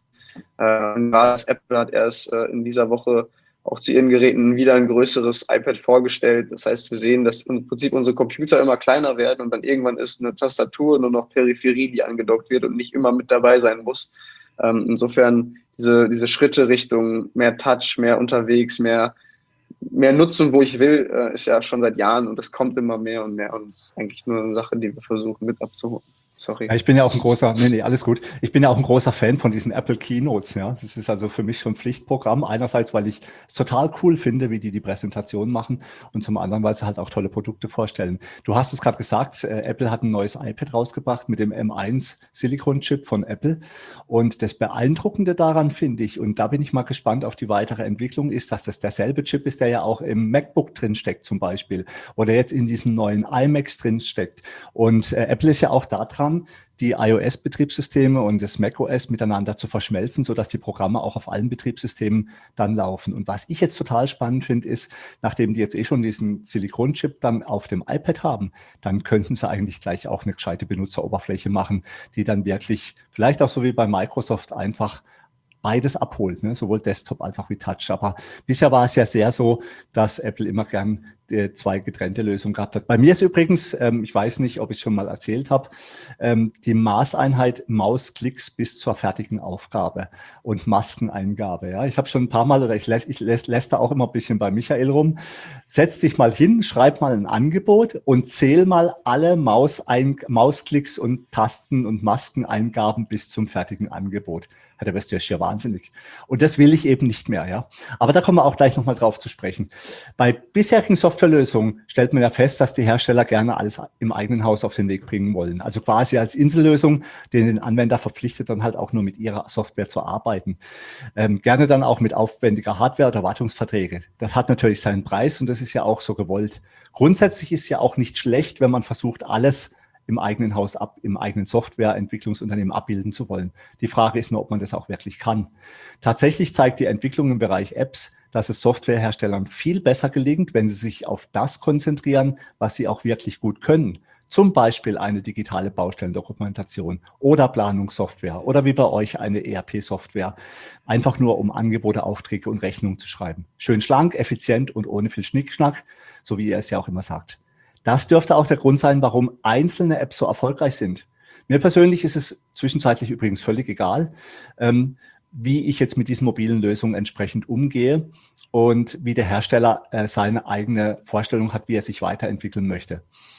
Ähm, das Apple hat erst äh, in dieser Woche auch zu ihren Geräten wieder ein größeres iPad vorgestellt. Das heißt, wir sehen, dass im Prinzip unsere Computer immer kleiner werden und dann irgendwann ist eine Tastatur nur noch Peripherie, die angedockt wird und nicht immer mit dabei sein muss. Ähm, insofern diese, diese Schritte Richtung mehr Touch, mehr unterwegs, mehr mehr nutzen, wo ich will, äh, ist ja schon seit Jahren und es kommt immer mehr und mehr und es ist eigentlich nur eine Sache, die wir versuchen mit abzuholen. Sorry. Ja, ich bin ja auch ein großer, nee, nee, alles gut. Ich bin ja auch ein großer Fan von diesen Apple Keynotes, ja. Das ist also für mich schon ein Pflichtprogramm. Einerseits, weil ich es total cool finde, wie die die Präsentation machen und zum anderen, weil sie halt auch tolle Produkte vorstellen. Du hast es gerade gesagt, äh, Apple hat ein neues iPad rausgebracht mit dem M eins Silicon-Chip von Apple und das Beeindruckende daran finde ich, und da bin ich mal gespannt auf die weitere Entwicklung, ist, dass das derselbe Chip ist, der ja auch im MacBook drin steckt zum Beispiel oder jetzt in diesen neuen iMacs drin steckt. Und äh, Apple ist ja auch da dran, die iOS-Betriebssysteme und das macOS miteinander zu verschmelzen, sodass die Programme auch auf allen Betriebssystemen dann laufen. Und was ich jetzt total spannend finde, ist, nachdem die jetzt eh schon diesen Silikon-Chip dann auf dem iPad haben, dann könnten sie eigentlich gleich auch eine gescheite Benutzeroberfläche machen, die dann wirklich, vielleicht auch so wie bei Microsoft, einfach beides abholt, ne? Sowohl Desktop als auch wie Touch. Aber bisher war es ja sehr so, dass Apple immer gern äh, zwei getrennte Lösungen gehabt hat. Bei mir ist übrigens, ähm, ich weiß nicht, ob ich es schon mal erzählt habe, ähm, die Maßeinheit Mausklicks bis zur fertigen Aufgabe und Maskeneingabe. Ja? Ich habe schon ein paar Mal, oder ich, lä ich lä lässt da auch immer ein bisschen bei Michael rum, setz dich mal hin, schreib mal ein Angebot und zähl mal alle Mausein Mausklicks und Tasten und Maskeneingaben bis zum fertigen Angebot. Ja, da wirst du ja schier wahnsinnig. Und das will ich eben nicht mehr, ja. Aber da kommen wir auch gleich nochmal drauf zu sprechen. Bei bisherigen Softwarelösungen stellt man ja fest, dass die Hersteller gerne alles im eigenen Haus auf den Weg bringen wollen. Also quasi als Insellösung, den den Anwender verpflichtet, dann halt auch nur mit ihrer Software zu arbeiten. Ähm, gerne dann auch mit aufwendiger Hardware oder Wartungsverträge. Das hat natürlich seinen Preis und das ist ja auch so gewollt. Grundsätzlich ist ja auch nicht schlecht, wenn man versucht, alles im eigenen Haus ab, im eigenen Softwareentwicklungsunternehmen abbilden zu wollen. Die Frage ist nur, ob man das auch wirklich kann. Tatsächlich zeigt die Entwicklung im Bereich Apps, dass es Softwareherstellern viel besser gelingt, wenn sie sich auf das konzentrieren, was sie auch wirklich gut können. Zum Beispiel eine digitale Baustellendokumentation oder Planungssoftware oder wie bei euch eine E R P-Software. Einfach nur, um Angebote, Aufträge und Rechnungen zu schreiben. Schön schlank, effizient und ohne viel Schnickschnack, so wie ihr es ja auch immer sagt. Das dürfte auch der Grund sein, warum einzelne Apps so erfolgreich sind. Mir persönlich ist es zwischenzeitlich übrigens völlig egal, ähm, wie ich jetzt mit diesen mobilen Lösungen entsprechend umgehe und wie der Hersteller äh, seine eigene Vorstellung hat, wie er sich weiterentwickeln möchte.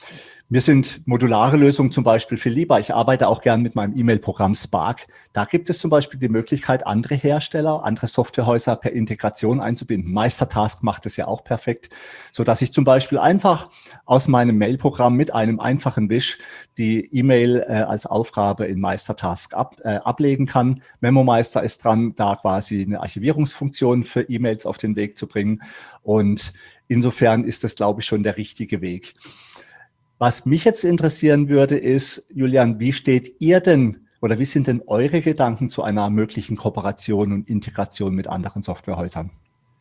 Mir sind modulare Lösungen zum Beispiel viel lieber. Ich arbeite auch gern mit meinem E-Mail-Programm Spark. Da gibt es zum Beispiel die Möglichkeit, andere Hersteller, andere Softwarehäuser per Integration einzubinden. Meistertask macht es ja auch perfekt, so dass ich zum Beispiel einfach aus meinem Mail-Programm mit einem einfachen Wisch die E-Mail äh, als Aufgabe in Meistertask ab, äh, ablegen kann. MemoMeister ist dran, da quasi eine Archivierungsfunktion für E-Mails auf den Weg zu bringen. Und insofern ist das, glaube ich, schon der richtige Weg. Was mich jetzt interessieren würde, ist, Julian, wie steht ihr denn oder wie sind denn eure Gedanken zu einer möglichen Kooperation und Integration mit anderen Softwarehäusern?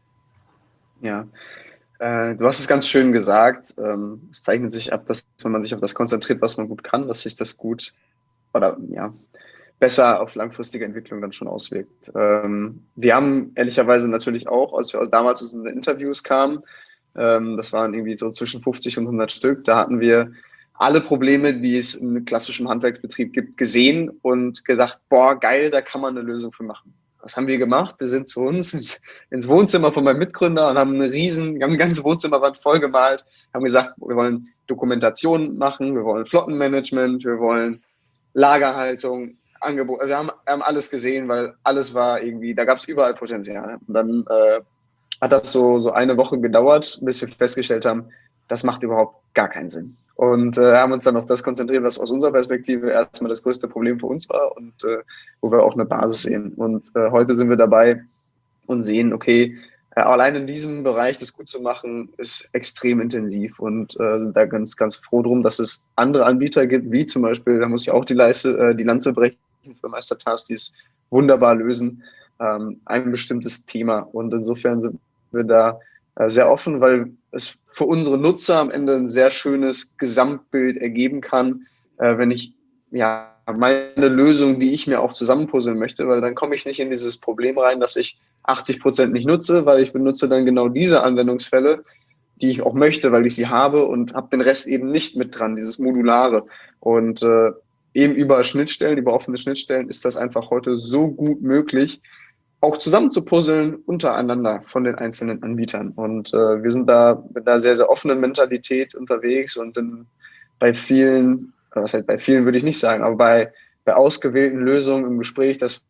Ja, äh, du hast es ganz schön gesagt. Ähm, es zeichnet sich ab, dass wenn man sich auf das konzentriert, was man gut kann, dass sich das gut oder ja besser auf langfristige Entwicklung dann schon auswirkt. Ähm, wir haben ehrlicherweise natürlich auch, als wir aus damals aus den Interviews kamen, ähm, das waren irgendwie so zwischen fünfzig und hundert Stück, da hatten wir alle Probleme, die es im klassischen Handwerksbetrieb gibt, gesehen und gedacht, boah, geil, da kann man eine Lösung für machen. Was haben wir gemacht? Wir sind zu uns ins, ins Wohnzimmer von meinem Mitgründer und haben eine riesen, wir haben eine ganze Wohnzimmerwand vollgemalt, haben gesagt, wir wollen Dokumentation machen, wir wollen Flottenmanagement, wir wollen Lagerhaltung, Angebot. Wir haben, wir haben alles gesehen, weil alles war irgendwie, da gab es überall Potenzial. Und dann äh, hat das so, so eine Woche gedauert, bis wir festgestellt haben, das macht überhaupt gar keinen Sinn. Und äh, haben uns dann auf das konzentriert, was aus unserer Perspektive erstmal das größte Problem für uns war und äh, wo wir auch eine Basis sehen. Und äh, heute sind wir dabei und sehen, okay, äh, allein in diesem Bereich das gut zu machen, ist extrem intensiv und äh, sind da ganz, ganz froh drum, dass es andere Anbieter gibt, wie zum Beispiel, da muss ich auch die, Leiste, äh, die Lanze brechen für Meistertask, die es wunderbar lösen, ähm, ein bestimmtes Thema. Und insofern sind wir da äh, sehr offen, weil es für unsere Nutzer am Ende ein sehr schönes Gesamtbild ergeben kann, äh, wenn ich ja meine Lösung, die ich mir auch zusammenpuzzeln möchte, weil dann komme ich nicht in dieses Problem rein, dass ich achtzig Prozent nicht nutze, weil ich benutze dann genau diese Anwendungsfälle, die ich auch möchte, weil ich sie habe und habe den Rest eben nicht mit dran, dieses Modulare. Und äh, eben über Schnittstellen, über offene Schnittstellen ist das einfach heute so gut möglich, auch zusammen zu puzzeln untereinander von den einzelnen Anbietern. Und äh, wir sind da mit einer sehr, sehr offenen Mentalität unterwegs und sind bei vielen, was heißt bei vielen würde ich nicht sagen, aber bei, bei ausgewählten Lösungen im Gespräch, dass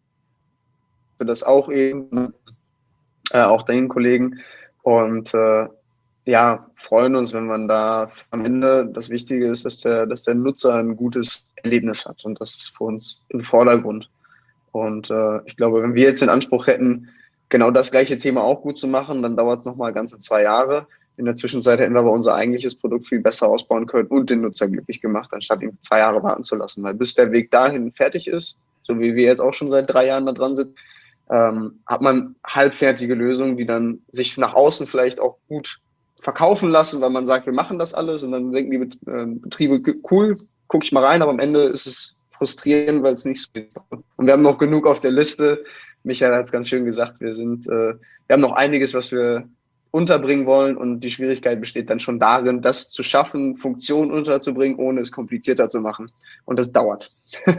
wir das auch eben, äh, auch den Kollegen und äh, ja, freuen uns, wenn man da am Ende, das Wichtige ist, dass der, dass der Nutzer ein gutes Erlebnis hat und das ist für uns im Vordergrund. Und äh, ich glaube, wenn wir jetzt den Anspruch hätten, genau das gleiche Thema auch gut zu machen, dann dauert es nochmal ganze zwei Jahre. In der Zwischenzeit hätten wir aber unser eigentliches Produkt viel besser ausbauen können und den Nutzer glücklich gemacht, anstatt ihn zwei Jahre warten zu lassen. Weil bis der Weg dahin fertig ist, so wie wir jetzt auch schon seit drei Jahren da dran sind, ähm, hat man halbfertige Lösungen, die dann sich nach außen vielleicht auch gut verkaufen lassen, weil man sagt, wir machen das alles und dann denken die äh, Betriebe, cool, gucke ich mal rein, aber am Ende ist es frustrierend, weil es nicht so ist. Und wir haben noch genug auf der Liste. Michael hat es ganz schön gesagt, wir sind, äh, wir haben noch einiges, was wir unterbringen wollen und die Schwierigkeit besteht dann schon darin, das zu schaffen, Funktionen unterzubringen, ohne es komplizierter zu machen. Und das dauert.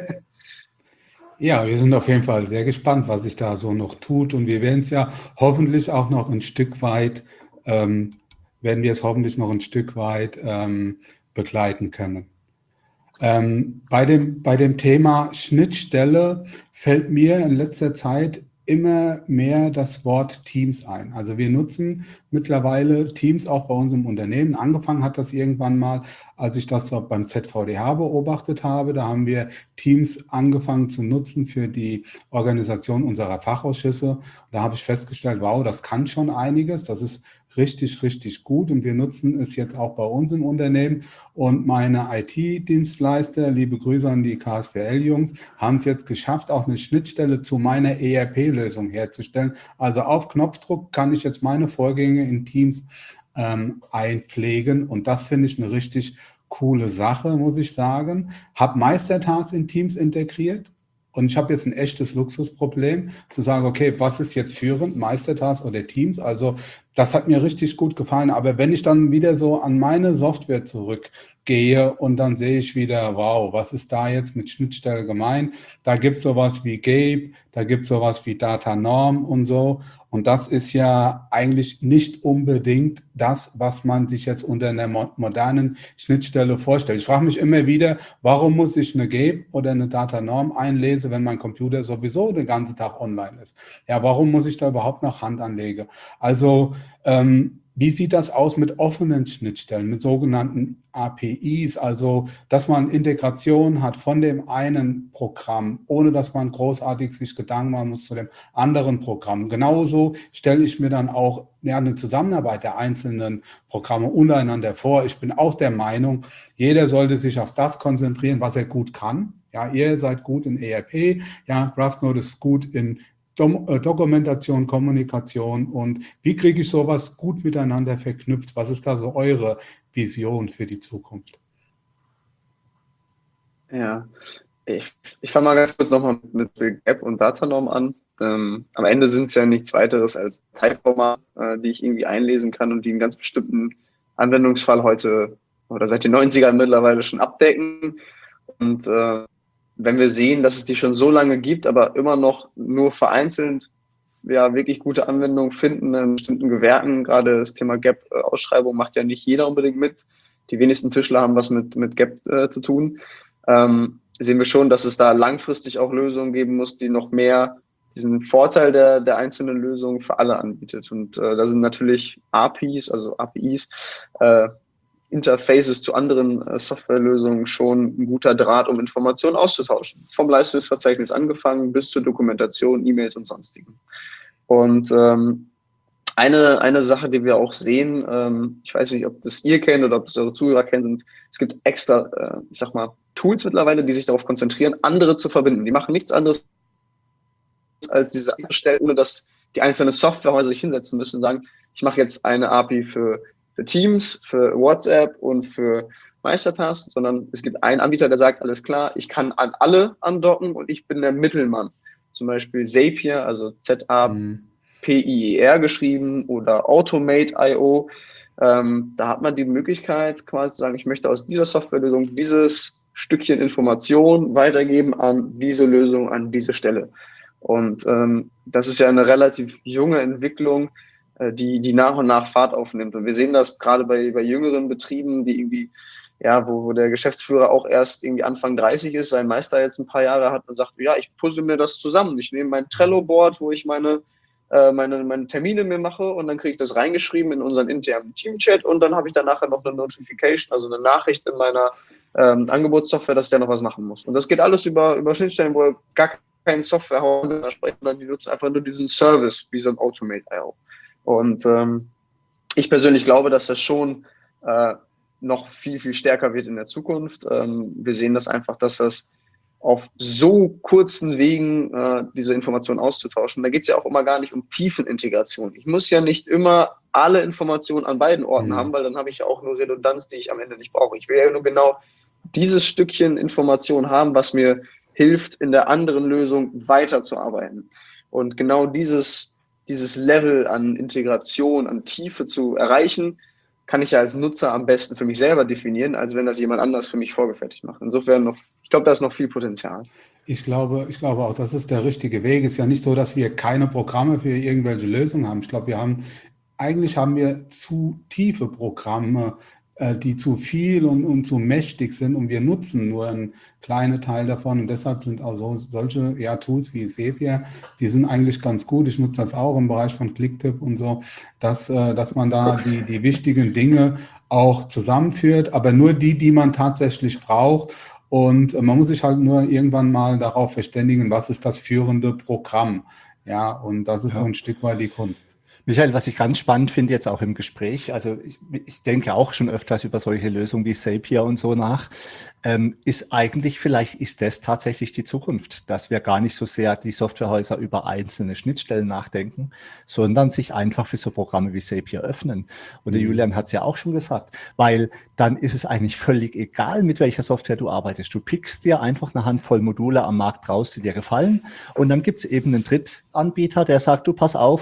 Ja, wir sind auf jeden Fall sehr gespannt, was sich da so noch tut und wir werden es ja hoffentlich auch noch ein Stück weit, ähm, werden wir es hoffentlich noch ein Stück weit ähm, begleiten können. Ähm, bei dem, bei dem Thema Schnittstelle fällt mir in letzter Zeit immer mehr das Wort Teams ein. Also wir nutzen mittlerweile Teams auch bei uns im Unternehmen. Angefangen hat das irgendwann mal, als ich das beim Z V D H beobachtet habe. Da haben wir Teams angefangen zu nutzen für die Organisation unserer Fachausschüsse. Da habe ich festgestellt, wow, das kann schon einiges. Das ist richtig, richtig gut und wir nutzen es jetzt auch bei uns im Unternehmen und meine I T-Dienstleister, liebe Grüße an die K S P L-Jungs, haben es jetzt geschafft, auch eine Schnittstelle zu meiner E R P-Lösung herzustellen. Also auf Knopfdruck kann ich jetzt meine Vorgänge in Teams ähm, einpflegen und das finde ich eine richtig coole Sache, muss ich sagen. Habe Meistertask in Teams integriert. Und ich habe jetzt ein echtes Luxusproblem, zu sagen, okay, was ist jetzt führend, Meistertask oder Teams? Also Das hat mir richtig gut gefallen. Aber wenn ich dann wieder so an meine Software zurückgehe und dann sehe ich wieder, wow, was ist da jetzt mit Schnittstelle gemeint? Da gibt es sowas wie Gabe, da gibt es sowas wie Data Norm und so. Und das ist ja eigentlich nicht unbedingt das, was man sich jetzt unter einer mo- modernen Schnittstelle vorstellt. Ich frage mich immer wieder, warum muss ich eine Gabe oder eine Data Norm einlesen, wenn mein Computer sowieso den ganzen Tag online ist? Ja, warum muss ich da überhaupt noch Hand anlegen? Also, ähm, wie sieht das aus mit offenen Schnittstellen, mit sogenannten A P Is, also dass man Integration hat von dem einen Programm, ohne dass man großartig sich Gedanken machen muss zu dem anderen Programm. Genauso stelle ich mir dann auch ja, eine Zusammenarbeit der einzelnen Programme untereinander vor. Ich bin auch der Meinung, jeder sollte sich auf das konzentrieren, was er gut kann. Ja, ihr seid gut in E R P, ja, GraphNode ist gut in Dom- äh, Dokumentation, Kommunikation und wie kriege ich sowas gut miteinander verknüpft? Was ist da so eure Vision für die Zukunft? Ja, ich, ich fange mal ganz kurz nochmal mit, mit Gap und Datanorm an. Ähm, am Ende sind es ja nichts weiteres als Dateiformate, äh, die ich irgendwie einlesen kann und die einen ganz bestimmten Anwendungsfall heute oder seit den neunzigern mittlerweile schon abdecken. Und äh, wenn wir sehen, dass es die schon so lange gibt, aber immer noch nur vereinzelt ja wirklich gute Anwendungen finden in bestimmten Gewerken, gerade das Thema Gap-Ausschreibung macht ja nicht jeder unbedingt mit. Die wenigsten Tischler haben was mit, mit Gap äh, zu tun. Ähm, sehen wir schon, dass es da langfristig auch Lösungen geben muss, die noch mehr diesen Vorteil der, der einzelnen Lösungen für alle anbietet. Und äh, da sind natürlich A P Is, also A P Is, äh, Interfaces zu anderen äh, Softwarelösungen schon ein guter Draht, um Informationen auszutauschen. Vom Leistungsverzeichnis angefangen bis zur Dokumentation, E-Mails und sonstigen. Und ähm, eine, eine Sache, die wir auch sehen, ähm, ich weiß nicht, ob das ihr kennt oder ob das eure Zuhörer kennen, sind, es gibt extra, äh, ich sag mal, Tools mittlerweile, die sich darauf konzentrieren, andere zu verbinden. Die machen nichts anderes als diese Stellen, ohne dass die einzelnen Softwarehäuser sich hinsetzen müssen und sagen, ich mache jetzt eine A P I für, für Teams, für WhatsApp und für Meistertask, sondern es gibt einen Anbieter, der sagt, alles klar, ich kann an alle andocken und ich bin der Mittelmann. Zum Beispiel Zapier, also Z A P I E R geschrieben oder Automate Punkt I O. Ähm, da hat man die Möglichkeit, quasi zu sagen, ich möchte aus dieser Softwarelösung dieses Stückchen Information weitergeben an diese Lösung, an diese Stelle. Und ähm, das ist ja eine relativ junge Entwicklung, äh, die, die nach und nach Fahrt aufnimmt. Und wir sehen das gerade bei, bei jüngeren Betrieben, die irgendwie, ja, wo, wo der Geschäftsführer auch erst irgendwie Anfang dreißig ist, sein Meister jetzt ein paar Jahre hat und sagt, ja, ich puzzle mir das zusammen. Ich nehme mein Trello-Board, wo ich meine, äh, meine, meine Termine mir mache und dann kriege ich das reingeschrieben in unseren internen Team-Chat und dann habe ich dann nachher noch eine Notification, also eine Nachricht in meiner ähm, Angebotssoftware, dass der noch was machen muss. Und das geht alles über, über Schnittstellen, wo er gar kein Software sprechen, sondern die nutzen einfach nur diesen Service, wie so ein Automate Punkt I O. Und ähm, ich persönlich glaube, dass das schon äh, noch viel, viel stärker wird in der Zukunft. Ähm, wir sehen das einfach, dass das auf so kurzen Wegen äh, diese Informationen auszutauschen. Da geht es ja auch immer gar nicht um Tiefenintegration. Ich muss ja nicht immer alle Informationen an beiden Orten mhm. haben, weil dann habe ich ja auch nur Redundanz, die ich am Ende nicht brauche. Ich will ja nur genau dieses Stückchen Information haben, was mir hilft, in der anderen Lösung weiterzuarbeiten. Und genau dieses, dieses Level an Integration, an Tiefe zu erreichen, kann ich ja als Nutzer am besten für mich selber definieren, als wenn das jemand anders für mich vorgefertigt macht. Insofern noch, ich glaube, da ist noch viel Potenzial. Ich glaube, ich glaube auch, das ist der richtige Weg. Es ist ja nicht so, dass wir keine Programme für irgendwelche Lösungen haben. Ich glaube, wir haben, eigentlich haben wir zu tiefe Programme, die zu viel und, und zu mächtig sind und wir nutzen nur einen kleinen Teil davon und deshalb sind auch so, solche ja, Tools wie Zapier, die sind eigentlich ganz gut. Ich nutze das auch im Bereich von Clicktip und so, dass, dass man da die, die wichtigen Dinge auch zusammenführt, aber nur die, die man tatsächlich braucht. Und man muss sich halt nur irgendwann mal darauf verständigen, was ist das führende Programm. Ja, und das ist ja so ein Stück weit die Kunst. Michael, was ich ganz spannend finde jetzt auch im Gespräch, also ich, ich denke auch schon öfters über solche Lösungen wie Zapier und so nach, ähm, ist eigentlich, vielleicht ist das tatsächlich die Zukunft, dass wir gar nicht so sehr die Softwarehäuser über einzelne Schnittstellen nachdenken, sondern sich einfach für so Programme wie Zapier öffnen. Und der mhm. Julian hat es ja auch schon gesagt, weil dann ist es eigentlich völlig egal, mit welcher Software du arbeitest. Du pickst dir einfach eine Handvoll Module am Markt raus, die dir gefallen und dann gibt es eben einen Drittanbieter, der sagt, du pass auf,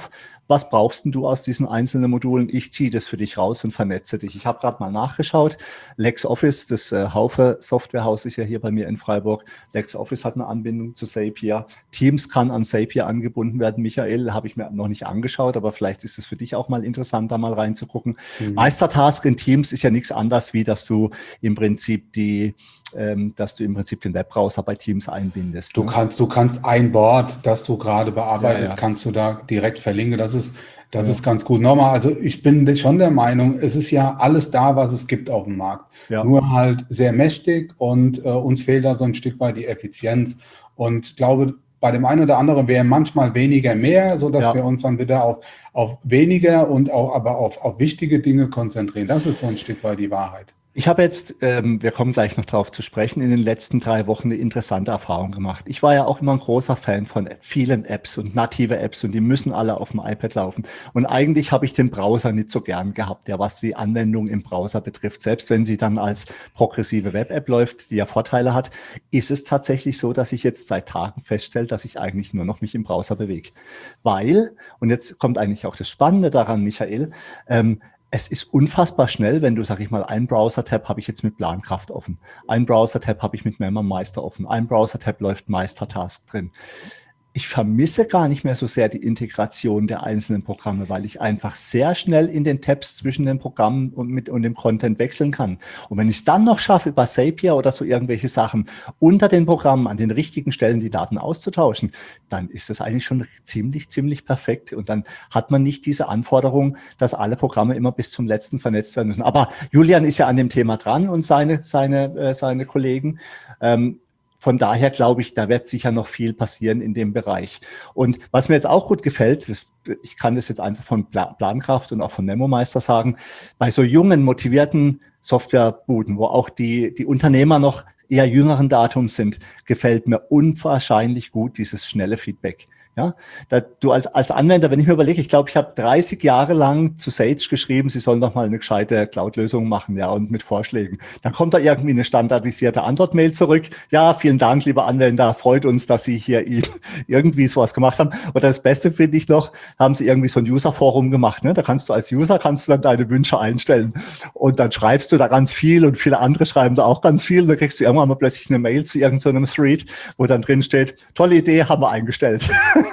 was brauchst denn du aus diesen einzelnen Modulen? Ich ziehe das für dich raus und vernetze dich. Ich habe gerade mal nachgeschaut. LexOffice, das äh, Haufe Softwarehaus ist ja hier bei mir in Freiburg. LexOffice hat eine Anbindung zu Zapier. Teams kann an Zapier angebunden werden. Michael, habe ich mir noch nicht angeschaut, aber vielleicht ist es für dich auch mal interessant, da mal reinzugucken. Mhm. Meistertask in Teams ist ja nichts anderes, wie dass du im Prinzip die, ähm, dass du im Prinzip den Webbrowser bei Teams einbindest. Du ne? kannst, du kannst ein Board, das du gerade bearbeitest, Ja, ja. kannst du da direkt verlinken. Das ist, das Ja. ist ganz gut. Nochmal, also ich bin schon der Meinung, es ist ja alles da, was es gibt auf dem Markt. Ja. Nur halt sehr mächtig und äh, uns fehlt da so ein Stück weit die Effizienz. Und ich glaube, bei dem einen oder anderen wäre manchmal weniger mehr, so dass Ja. wir uns dann wieder auf, auf weniger und auch aber auf, auf wichtige Dinge konzentrieren. Das ist so ein Stück weit die Wahrheit. Ich habe jetzt, ähm, wir kommen gleich noch drauf zu sprechen, in den letzten drei Wochen eine interessante Erfahrung gemacht. Ich war ja auch immer ein großer Fan von vielen Apps und native Apps und die müssen alle auf dem iPad laufen. Und eigentlich habe ich den Browser nicht so gern gehabt, ja, was die Anwendung im Browser betrifft. Selbst wenn sie dann als progressive Web-App läuft, die ja Vorteile hat, ist es tatsächlich so, dass ich jetzt seit Tagen feststelle, dass ich eigentlich nur noch mich im Browser bewege. Weil, und jetzt kommt eigentlich auch das Spannende daran, Michael, ähm, es ist unfassbar schnell, wenn du, sag ich mal, ein Browser-Tab habe ich jetzt mit Plankraft offen, ein Browser-Tab habe ich mit MemberMeister offen, ein Browser-Tab läuft Meistertask drin. Ich vermisse gar nicht mehr so sehr die Integration der einzelnen Programme, weil ich einfach sehr schnell in den Tabs zwischen den Programmen und mit und dem Content wechseln kann. Und wenn ich es dann noch schaffe, über Zapier oder so irgendwelche Sachen unter den Programmen an den richtigen Stellen die Daten auszutauschen, dann ist das eigentlich schon ziemlich, ziemlich perfekt. Und dann hat man nicht diese Anforderung, dass alle Programme immer bis zum letzten vernetzt werden müssen. Aber Julian ist ja an dem Thema dran und seine, seine, äh, seine Kollegen. Ähm, Von daher glaube ich, da wird sicher noch viel passieren in dem Bereich. Und was mir jetzt auch gut gefällt, ist, ich kann das jetzt einfach von Plankraft und auch von MemberMeister sagen, bei so jungen, motivierten Softwarebuden, wo auch die, die Unternehmer noch eher jüngeren Datums sind, gefällt mir unwahrscheinlich gut dieses schnelle Feedback. Ja, da, du als, als Anwender, wenn ich mir überlege, ich glaube, ich habe dreißig Jahre lang zu Sage geschrieben, sie sollen doch mal eine gescheite Cloud-Lösung machen, ja, und mit Vorschlägen. Dann kommt da irgendwie eine standardisierte Antwortmail zurück. Ja, vielen Dank, lieber Anwender, freut uns, dass Sie hier irgendwie sowas gemacht haben. Oder das Beste finde ich noch, haben sie irgendwie so ein User-Forum gemacht, ne? Da kannst du als User, kannst du dann deine Wünsche einstellen. Und dann schreibst du da ganz viel und viele andere schreiben da auch ganz viel. Und dann kriegst du irgendwann mal plötzlich eine Mail zu irgendeinem Thread, wo dann drin steht, tolle Idee, haben wir eingestellt.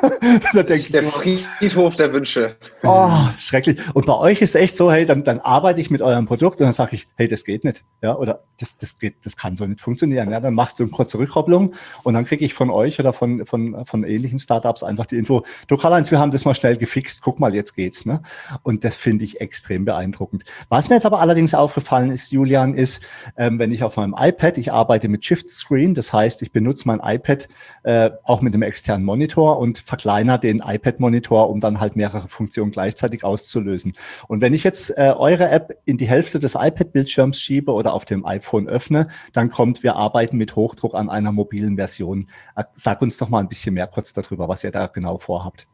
Das ist der Friedhof der Wünsche. Oh, schrecklich. Und bei euch ist echt so, hey, dann, dann arbeite ich mit eurem Produkt und dann sage ich, hey, das geht nicht. Ja, oder das, das geht, das kann so nicht funktionieren. Ja, dann machst du eine kurze Rückkopplung und dann kriege ich von euch oder von, von, von ähnlichen Startups einfach die Info, du Karl-Heinz, wir haben das mal schnell gefixt, guck mal, jetzt geht's. Ne? Und das finde ich extrem beeindruckend. Was mir jetzt aber allerdings aufgefallen ist, Julian, ist, ähm, wenn ich auf meinem iPad, ich arbeite mit Shift Screen, das heißt, ich benutze mein iPad äh, auch mit einem externen Monitor und verkleiner den iPad-Monitor, um dann halt mehrere Funktionen gleichzeitig auszulösen. Und wenn ich jetzt äh, eure App in die Hälfte des iPad-Bildschirms schiebe oder auf dem iPhone öffne, dann kommt, wir arbeiten mit Hochdruck an einer mobilen Version. Sag uns doch mal ein bisschen mehr kurz darüber, was ihr da genau vorhabt.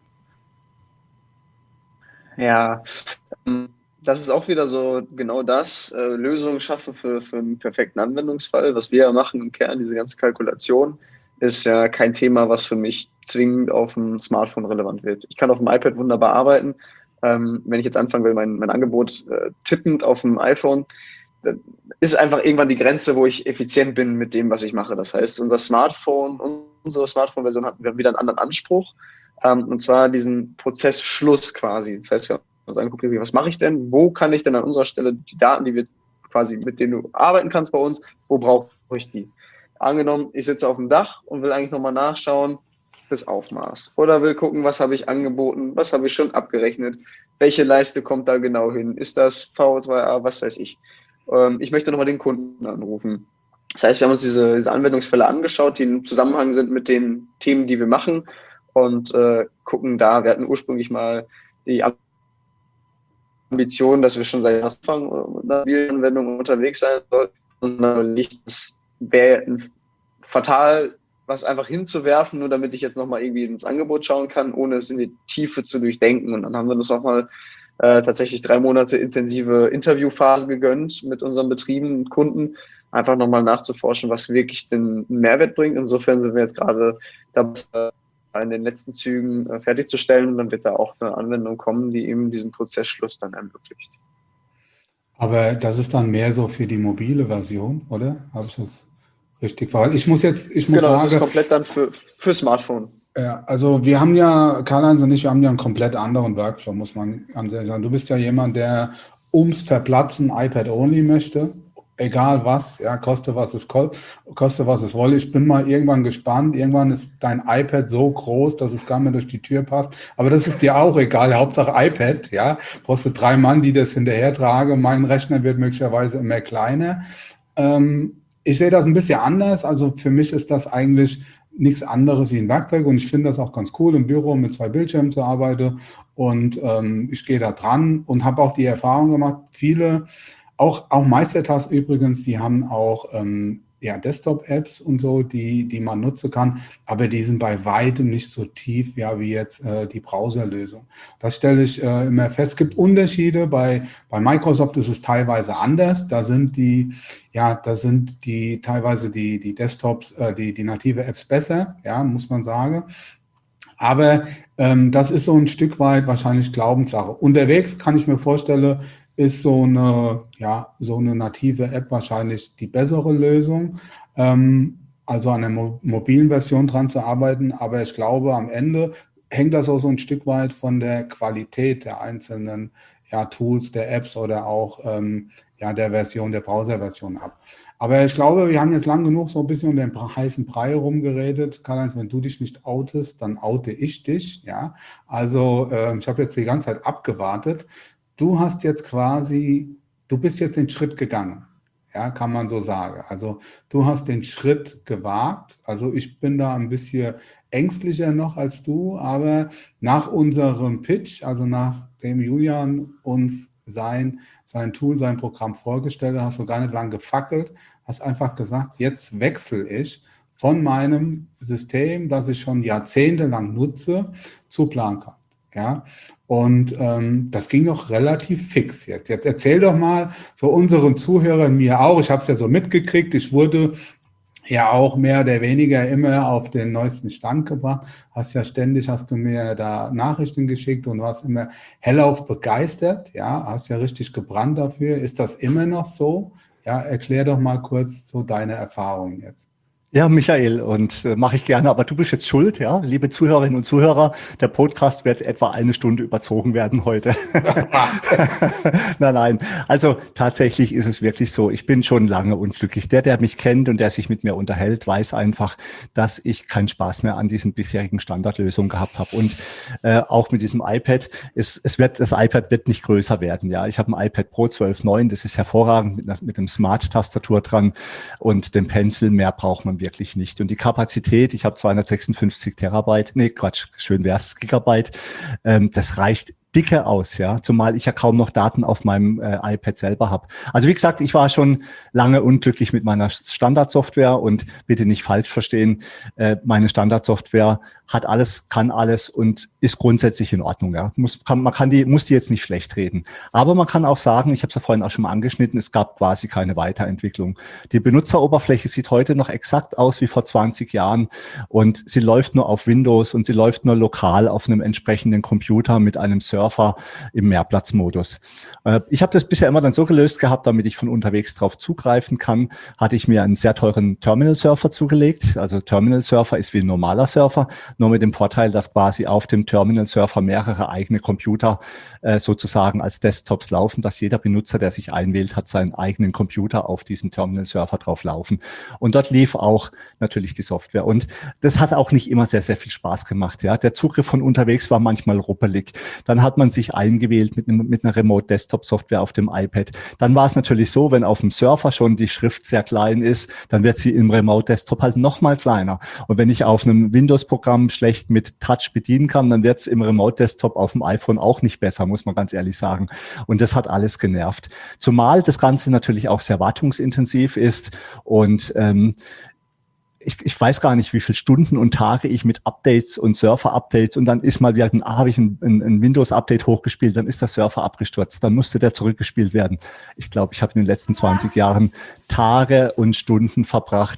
Ja, das ist auch wieder so genau das, äh, Lösungen schaffen für, für einen perfekten Anwendungsfall. Was wir ja machen im Kern, diese ganze Kalkulation, ist ja kein Thema, was für mich zwingend auf dem Smartphone relevant wird. Ich kann auf dem iPad wunderbar arbeiten. Ähm, wenn ich jetzt anfangen will, mein, mein Angebot äh, tippend auf dem iPhone, dann ist einfach irgendwann die Grenze, wo ich effizient bin mit dem, was ich mache. Das heißt, unser Smartphone, unsere Smartphone-Version hat wieder einen anderen Anspruch, ähm, und zwar diesen Prozessschluss quasi. Das heißt, wir haben uns angeguckt, was mache ich denn? Wo kann ich denn an unserer Stelle die Daten, die wir quasi, mit denen du arbeiten kannst bei uns, wo brauche ich die? Angenommen, ich sitze auf dem Dach und will eigentlich nochmal nachschauen, das Aufmaß. Oder will gucken, was habe ich angeboten, was habe ich schon abgerechnet, welche Leiste kommt da genau hin, ist das V zwei A, was weiß ich. Ähm, ich möchte nochmal den Kunden anrufen. Das heißt, wir haben uns diese, diese Anwendungsfälle angeschaut, die im Zusammenhang sind mit den Themen, die wir machen und äh, gucken da, wir hatten ursprünglich mal die Ambition, dass wir schon seit Anfang mit einer Anwendung unterwegs sein sollten und dann liegt es wäre fatal, was einfach hinzuwerfen, nur damit ich jetzt nochmal irgendwie ins Angebot schauen kann, ohne es in die Tiefe zu durchdenken. Und dann haben wir uns nochmal äh, tatsächlich drei Monate intensive Interviewphase gegönnt mit unseren Betrieben und Kunden, einfach nochmal nachzuforschen, was wirklich den Mehrwert bringt. Insofern sind wir jetzt gerade dabei, in den letzten Zügen äh, fertigzustellen. Und dann wird da auch eine Anwendung kommen, die eben diesen Prozessschluss dann ermöglicht. Aber das ist dann mehr so für die mobile Version, oder? Habe ich das richtig verstanden? Ich muss jetzt, ich muss genau, sagen... das ist komplett dann für, für Smartphone. Ja, also wir haben ja, Karl-Heinz und ich, wir haben ja einen komplett anderen Workflow, muss man ganz ehrlich sagen. Du bist ja jemand, der ums Verplatzen iPad-only möchte, egal was, ja, koste was es koste, was es wolle. Ich bin mal irgendwann gespannt, irgendwann ist dein iPad so groß, dass es gar nicht mehr durch die Tür passt. Aber das ist dir auch egal, Hauptsache iPad, ja. Brauchst du drei Mann, die das hinterher tragen. Mein Rechner wird möglicherweise immer kleiner. Ähm, ich sehe das ein bisschen anders. Also für mich ist das eigentlich nichts anderes wie ein Werkzeug und ich finde das auch ganz cool, im Büro mit zwei Bildschirmen zu arbeiten und ähm, ich gehe da dran und habe auch die Erfahrung gemacht, viele, auch, auch Meistertask übrigens, die haben auch ähm, ja, Desktop-Apps und so, die, die man nutzen kann, aber die sind bei weitem nicht so tief, ja, wie jetzt äh, die Browserlösung. Das stelle ich äh, immer fest. Es gibt Unterschiede, bei, bei Microsoft ist es teilweise anders, da sind die, ja, da sind die teilweise die, die Desktops, äh, die, die native Apps besser, ja, muss man sagen. Aber ähm, das ist so ein Stück weit wahrscheinlich Glaubenssache. Unterwegs kann ich mir vorstellen, ist so eine, ja, so eine native App wahrscheinlich die bessere Lösung, ähm, also an der mo- mobilen Version dran zu arbeiten. Aber ich glaube, am Ende hängt das auch so ein Stück weit von der Qualität der einzelnen ja, Tools, der Apps oder auch ähm, ja, der Version, der Browser-Version ab. Aber ich glaube, wir haben jetzt lang genug so ein bisschen um den heißen Brei rumgeredet. Karl-Heinz, wenn du dich nicht outest, dann oute ich dich. Ja, also äh, ich habe jetzt die ganze Zeit abgewartet. Du hast jetzt quasi, du bist jetzt den Schritt gegangen, ja, kann man so sagen. Also du hast den Schritt gewagt. Also ich bin da ein bisschen ängstlicher noch als du, aber nach unserem Pitch, also nachdem Julian uns sein, sein Tool, sein Programm vorgestellt hat, hast du gar nicht lange gefackelt, hast einfach gesagt, jetzt wechsle ich von meinem System, das ich schon jahrzehntelang nutze, zu Plankraft. Ja, und ähm, das ging doch relativ fix jetzt. Jetzt erzähl doch mal so unseren Zuhörern, mir auch, ich habe es ja so mitgekriegt, ich wurde ja auch mehr oder weniger immer auf den neuesten Stand gebracht. Hast ja ständig, hast du mir da Nachrichten geschickt und warst immer hellauf begeistert, ja, hast ja richtig gebrannt dafür. Ist das immer noch so? Ja, erklär doch mal kurz so deine Erfahrungen jetzt. Ja, Michael, und äh, mache ich gerne, aber du bist jetzt schuld, ja, liebe Zuhörerinnen und Zuhörer, der Podcast wird etwa eine Stunde überzogen werden heute. Nein, nein, also tatsächlich ist es wirklich so, ich bin schon lange unglücklich. Der, der mich kennt und der sich mit mir unterhält, weiß einfach, dass ich keinen Spaß mehr an diesen bisherigen Standardlösungen gehabt habe und äh, auch mit diesem iPad, es, es wird, das iPad wird nicht größer werden, ja, ich habe ein iPad Pro zwölf Komma neun, das ist hervorragend mit, einer, mit einem Smart-Tastatur dran und dem Pencil, mehr braucht man wirklich nicht. Und die Kapazität, ich habe zweihundertsechsundfünfzig Terabyte, nee, Quatsch, schön wär's, Gigabyte, ähm, das reicht dicke aus, ja, zumal ich ja kaum noch Daten auf meinem äh, iPad selber habe. Also wie gesagt, ich war schon lange unglücklich mit meiner Standardsoftware und bitte nicht falsch verstehen, äh, meine Standardsoftware hat alles, kann alles und ist grundsätzlich in Ordnung, ja. Muss, kann, man kann die, muss die jetzt nicht schlecht reden. Aber man kann auch sagen, ich habe es ja vorhin auch schon mal angeschnitten, es gab quasi keine Weiterentwicklung. Die Benutzeroberfläche sieht heute noch exakt aus wie vor zwanzig Jahren und sie läuft nur auf Windows und sie läuft nur lokal auf einem entsprechenden Computer mit einem Surfer im Mehrplatzmodus. Äh, ich habe das bisher immer dann so gelöst gehabt, damit ich von unterwegs drauf zugreifen kann, hatte ich mir einen sehr teuren Terminal-Surfer zugelegt. Also Terminal-Surfer ist wie ein normaler Surfer, nur mit dem Vorteil, dass quasi auf dem Terminal-Surfer mehrere eigene Computer äh, sozusagen als Desktops laufen, dass jeder Benutzer, der sich einwählt, hat seinen eigenen Computer auf diesem Terminal-Surfer drauf laufen. Und dort lief auch natürlich die Software. Und das hat auch nicht immer sehr, sehr viel Spaß gemacht. Ja, der Zugriff von unterwegs war manchmal ruppelig. Dann hat man sich eingewählt mit, einem, mit einer Remote-Desktop-Software auf dem iPad. Dann war es natürlich so, wenn auf dem Surfer schon die Schrift sehr klein ist, dann wird sie im Remote-Desktop halt noch mal kleiner. Und wenn ich auf einem Windows-Programm schlecht mit Touch bedienen kann, dann wird es im Remote-Desktop auf dem iPhone auch nicht besser, muss man ganz ehrlich sagen. Und das hat alles genervt. Zumal das Ganze natürlich auch sehr wartungsintensiv ist und ähm, Ich, ich weiß gar nicht, wie viele Stunden und Tage ich mit Updates und Surfer-Updates und dann ist mal wieder, ah, habe ich ein, ein, ein Windows-Update hochgespielt, dann ist der Surfer abgestürzt, dann musste der zurückgespielt werden. Ich glaube, ich habe in den letzten zwanzig Jahren Tage und Stunden verbracht,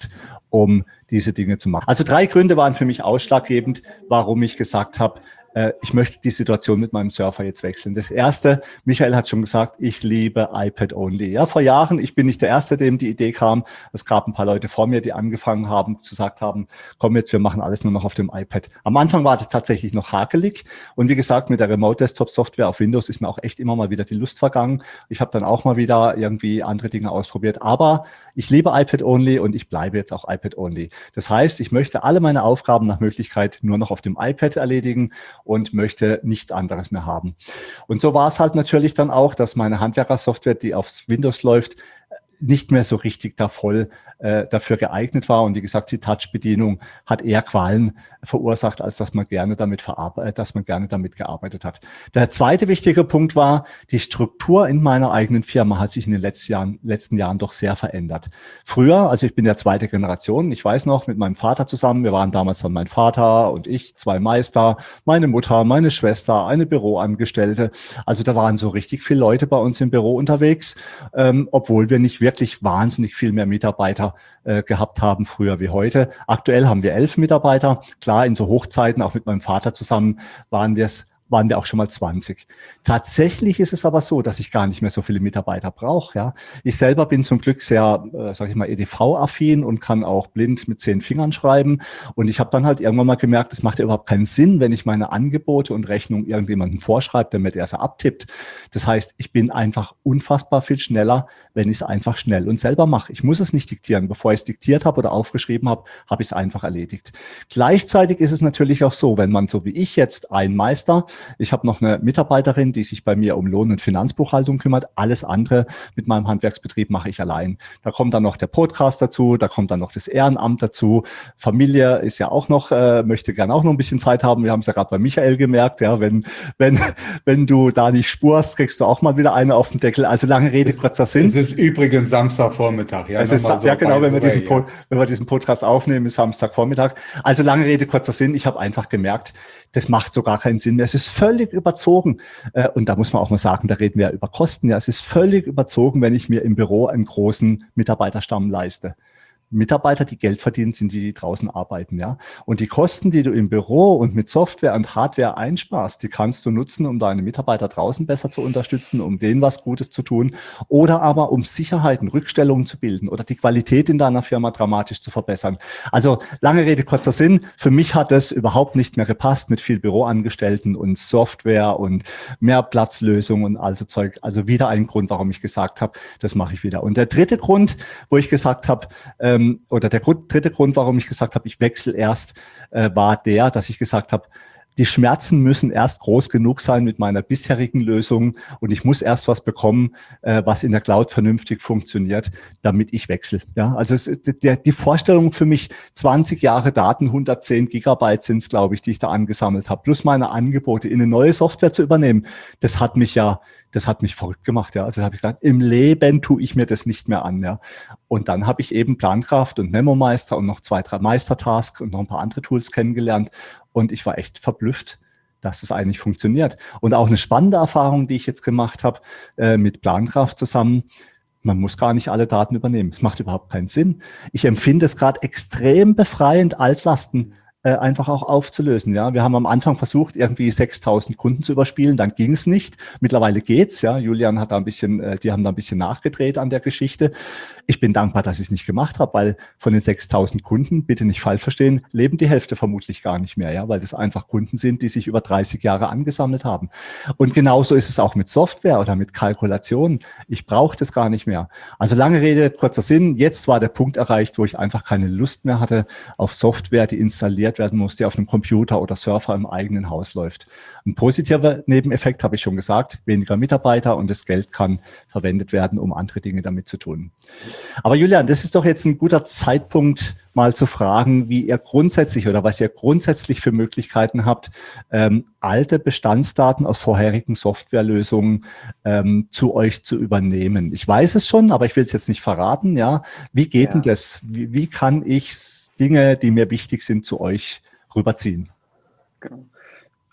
um diese Dinge zu machen. Also drei Gründe waren für mich ausschlaggebend, warum ich gesagt habe, äh, ich möchte die Situation mit meinem Surfer jetzt wechseln. Das erste, Michael hat schon gesagt, ich liebe iPad-only. Ja, vor Jahren, ich bin nicht der Erste, dem die Idee kam. Es gab ein paar Leute vor mir, die angefangen haben, zu gesagt haben, komm jetzt, wir machen alles nur noch auf dem iPad. Am Anfang war das tatsächlich noch hakelig. Und wie gesagt, mit der Remote-Desktop-Software auf Windows ist mir auch echt immer mal wieder die Lust vergangen. Ich habe dann auch mal wieder irgendwie andere Dinge ausprobiert. Aber ich liebe iPad-only und ich bleibe jetzt auch iPad-only. Das heißt, ich möchte alle meine Aufgaben nach Möglichkeit nur noch auf dem iPad erledigen und möchte nichts anderes mehr haben. Und so war es halt natürlich dann auch, dass meine Handwerkersoftware, die auf Windows läuft, nicht mehr so richtig da voll äh, dafür geeignet war. Und wie gesagt, die Touch-Bedienung hat eher Qualen verursacht, als dass man gerne damit verarbeitet, dass man gerne damit gearbeitet hat. Der zweite wichtige Punkt war, die Struktur in meiner eigenen Firma hat sich in den letzten Jahren, letzten Jahren doch sehr verändert. Früher, also ich bin der zweite Generation, ich weiß noch, mit meinem Vater zusammen, wir waren damals dann mein Vater und ich, zwei Meister, meine Mutter, meine Schwester, eine Büroangestellte. Also da waren so richtig viele Leute bei uns im Büro unterwegs, ähm, obwohl wir nicht wirklich wirklich wahnsinnig viel mehr Mitarbeiter äh, gehabt haben, früher wie heute. Aktuell haben wir elf Mitarbeiter. Klar, in so Hochzeiten, auch mit meinem Vater zusammen, waren wir es waren wir auch schon mal zwanzig. Tatsächlich ist es aber so, dass ich gar nicht mehr so viele Mitarbeiter brauche. Ja, ich selber bin zum Glück sehr, äh, sage ich mal, E D V-affin und kann auch blind mit zehn Fingern schreiben. Und ich habe dann halt irgendwann mal gemerkt, es macht ja überhaupt keinen Sinn, wenn ich meine Angebote und Rechnungen irgendjemandem vorschreibe, damit er sie abtippt. Das heißt, ich bin einfach unfassbar viel schneller, wenn ich es einfach schnell und selber mache. Ich muss es nicht diktieren. Bevor ich es diktiert habe oder aufgeschrieben habe, habe ich es einfach erledigt. Gleichzeitig ist es natürlich auch so, wenn man so wie ich jetzt ein Meister, ich habe noch eine Mitarbeiterin, die sich bei mir um Lohn- und Finanzbuchhaltung kümmert. Alles andere mit meinem Handwerksbetrieb mache ich allein. Da kommt dann noch der Podcast dazu, da kommt dann noch das Ehrenamt dazu. Familie ist ja auch noch, äh, möchte gerne auch noch ein bisschen Zeit haben. Wir haben es ja gerade bei Michael gemerkt, ja, wenn, wenn, wenn du da nicht spurst, kriegst du auch mal wieder eine auf den Deckel. Also lange Rede, kurzer Sinn. Es ist übrigens Samstagvormittag. Ja, es ist, so ja genau, wenn wir, diesen way, ja. wenn wir diesen Podcast aufnehmen, ist Samstagvormittag. Also lange Rede, kurzer Sinn. Ich habe einfach gemerkt, das macht so gar keinen Sinn mehr. Es ist völlig überzogen. Und da muss man auch mal sagen, da reden wir ja über Kosten. Ja, es ist völlig überzogen, wenn ich mir im Büro einen großen Mitarbeiterstamm leiste. Mitarbeiter, die Geld verdienen, sind die, die draußen arbeiten, ja. Und die Kosten, die du im Büro und mit Software und Hardware einsparst, die kannst du nutzen, um deine Mitarbeiter draußen besser zu unterstützen, um denen was Gutes zu tun oder aber um Sicherheiten, Rückstellungen zu bilden oder die Qualität in deiner Firma dramatisch zu verbessern. Also lange Rede, kurzer Sinn. Für mich hat es überhaupt nicht mehr gepasst mit viel Büroangestellten und Software und Mehrplatzlösungen und also Zeug. Also wieder ein Grund, warum ich gesagt habe, das mache ich wieder. Und der dritte Grund, wo ich gesagt habe, ähm, oder der Grund, dritte Grund, warum ich gesagt habe, ich wechsle erst, äh, war der, dass ich gesagt habe, die Schmerzen müssen erst groß genug sein mit meiner bisherigen Lösung und ich muss erst was bekommen, äh, was in der Cloud vernünftig funktioniert, damit ich wechsle. Ja, also es, der, die Vorstellung für mich, zwanzig Jahre Daten, hundertzehn Gigabyte sind es, glaube ich, die ich da angesammelt habe, plus meine Angebote in eine neue Software zu übernehmen, das hat mich ja, das hat mich verrückt gemacht. Ja, also habe ich gesagt, im Leben tue ich mir das nicht mehr an. Ja, und dann habe ich eben Plankraft und Memo-Meister und noch zwei, drei Meistertasks und noch ein paar andere Tools kennengelernt. Und ich war echt verblüfft, dass es eigentlich funktioniert. Und auch eine spannende Erfahrung, die ich jetzt gemacht habe, äh, mit Plankraft zusammen. Man muss gar nicht alle Daten übernehmen. Es macht überhaupt keinen Sinn. Ich empfinde es gerade extrem befreiend, Altlasten äh, einfach auch aufzulösen. Ja, wir haben am Anfang versucht, irgendwie sechstausend Kunden zu überspielen. Dann ging es nicht. Mittlerweile geht's. Ja, Julian hat da ein bisschen, äh, die haben da ein bisschen nachgedreht an der Geschichte. Ich bin dankbar, dass ich es nicht gemacht habe, weil von den sechstausend Kunden, bitte nicht falsch verstehen, leben die Hälfte vermutlich gar nicht mehr, ja, weil das einfach Kunden sind, die sich über dreißig Jahre angesammelt haben. Und genauso ist es auch mit Software oder mit Kalkulationen. Ich brauche das gar nicht mehr. Also lange Rede, kurzer Sinn. Jetzt war der Punkt erreicht, wo ich einfach keine Lust mehr hatte auf Software, die installiert werden muss, die auf einem Computer oder Surfer im eigenen Haus läuft. Ein positiver Nebeneffekt habe ich schon gesagt, weniger Mitarbeiter und das Geld kann verwendet werden, um andere Dinge damit zu tun. Aber Julian, das ist doch jetzt ein guter Zeitpunkt, mal zu fragen, wie ihr grundsätzlich oder was ihr grundsätzlich für Möglichkeiten habt, ähm, alte Bestandsdaten aus vorherigen Softwarelösungen ähm, zu euch zu übernehmen. Ich weiß es schon, aber ich will es jetzt nicht verraten. Ja, wie geht Ja. denn das? Wie, wie kann ich Dinge, die mir wichtig sind, zu euch rüberziehen? Genau.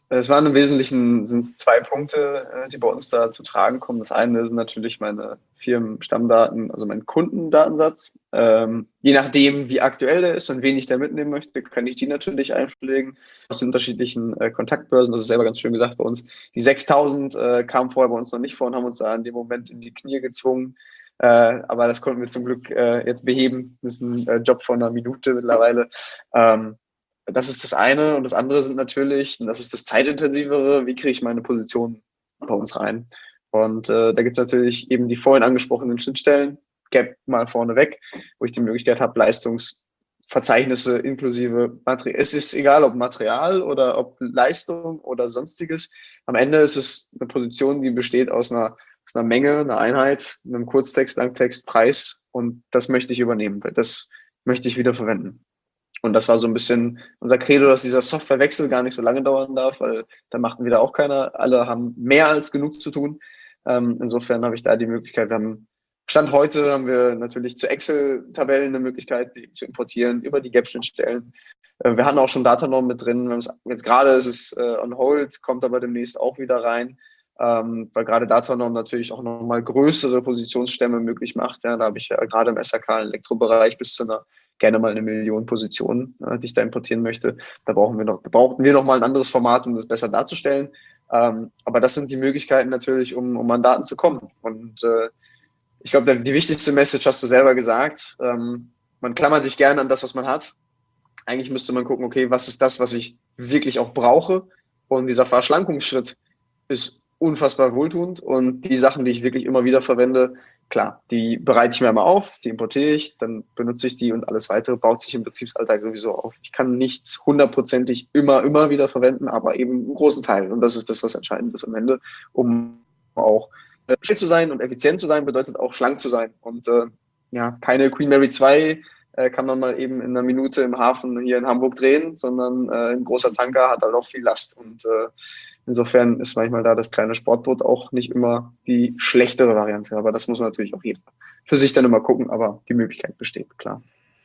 Es waren im Wesentlichen sind es zwei Punkte, äh, die bei uns da zu tragen kommen. Das eine sind natürlich meine Firmenstammdaten, also mein Kundendatensatz. Ähm, je nachdem, wie aktuell der ist und wen ich da mitnehmen möchte, kann ich die natürlich einpflegen aus den unterschiedlichen äh, Kontaktbörsen. Das ist selber ganz schön gesagt bei uns. Die sechstausend äh, kamen vorher bei uns noch nicht vor und haben uns da in dem Moment in die Knie gezwungen. Äh, aber das konnten wir zum Glück äh, jetzt beheben. Das ist ein äh, Job von einer Minute mittlerweile. Ähm, Das ist das eine. Und das andere sind natürlich, und das ist das zeitintensivere, wie kriege ich meine Position bei uns rein? Und äh, da gibt es natürlich eben die vorhin angesprochenen Schnittstellen, Gap mal vorneweg, wo ich die Möglichkeit habe, Leistungsverzeichnisse inklusive Material. Es ist egal, ob Material oder ob Leistung oder sonstiges. Am Ende ist es eine Position, die besteht aus einer, aus einer Menge, einer Einheit, einem Kurztext, Langtext, Preis. Und das möchte ich übernehmen, weil das möchte ich wieder verwenden. Und das war so ein bisschen unser Credo, dass dieser Softwarewechsel gar nicht so lange dauern darf, weil da macht wieder auch keiner. Alle haben mehr als genug zu tun. Ähm, insofern habe ich da die Möglichkeit, wir haben, Stand heute haben wir natürlich zu Excel-Tabellen eine Möglichkeit, die zu importieren über die Gap-Schnittstellen. Äh, wir hatten auch schon Datanorm mit drin. Jetzt gerade ist es äh, on hold, kommt aber demnächst auch wieder rein, ähm, weil gerade Datanorm natürlich auch nochmal größere Positionsstämme möglich macht. Ja, da habe ich ja gerade im S A K-Elektrobereich bis zu einer gerne mal eine Million Positionen, äh, die ich da importieren möchte. Da brauchen wir noch, da brauchten wir noch mal ein anderes Format, um das besser darzustellen. Ähm, aber das sind die Möglichkeiten natürlich, um, um an Daten zu kommen. Und äh, ich glaube, die wichtigste Message hast du selber gesagt. Ähm, man klammert sich gerne an das, was man hat. Eigentlich müsste man gucken, okay, was ist das, was ich wirklich auch brauche? Und dieser Verschlankungsschritt ist unfassbar wohltuend. Und die Sachen, die ich wirklich immer wieder verwende, klar, die bereite ich mir einmal auf, die importiere ich, dann benutze ich die und alles weitere baut sich im Betriebsalltag sowieso auf. Ich kann nichts hundertprozentig immer, immer wieder verwenden, aber eben einen großen Teil. Und das ist das, was entscheidend ist am Ende, um auch äh, schnell zu sein und effizient zu sein, bedeutet auch schlank zu sein. Und äh, ja, keine Queen Mary zwei äh, kann man mal eben in einer Minute im Hafen hier in Hamburg drehen, sondern äh, ein großer Tanker hat halt auch viel Last. Und äh, insofern ist manchmal da das kleine Sportboot auch nicht immer die schlechtere Variante. Aber das muss man natürlich auch jeder für sich dann immer gucken. Aber die Möglichkeit besteht, klar.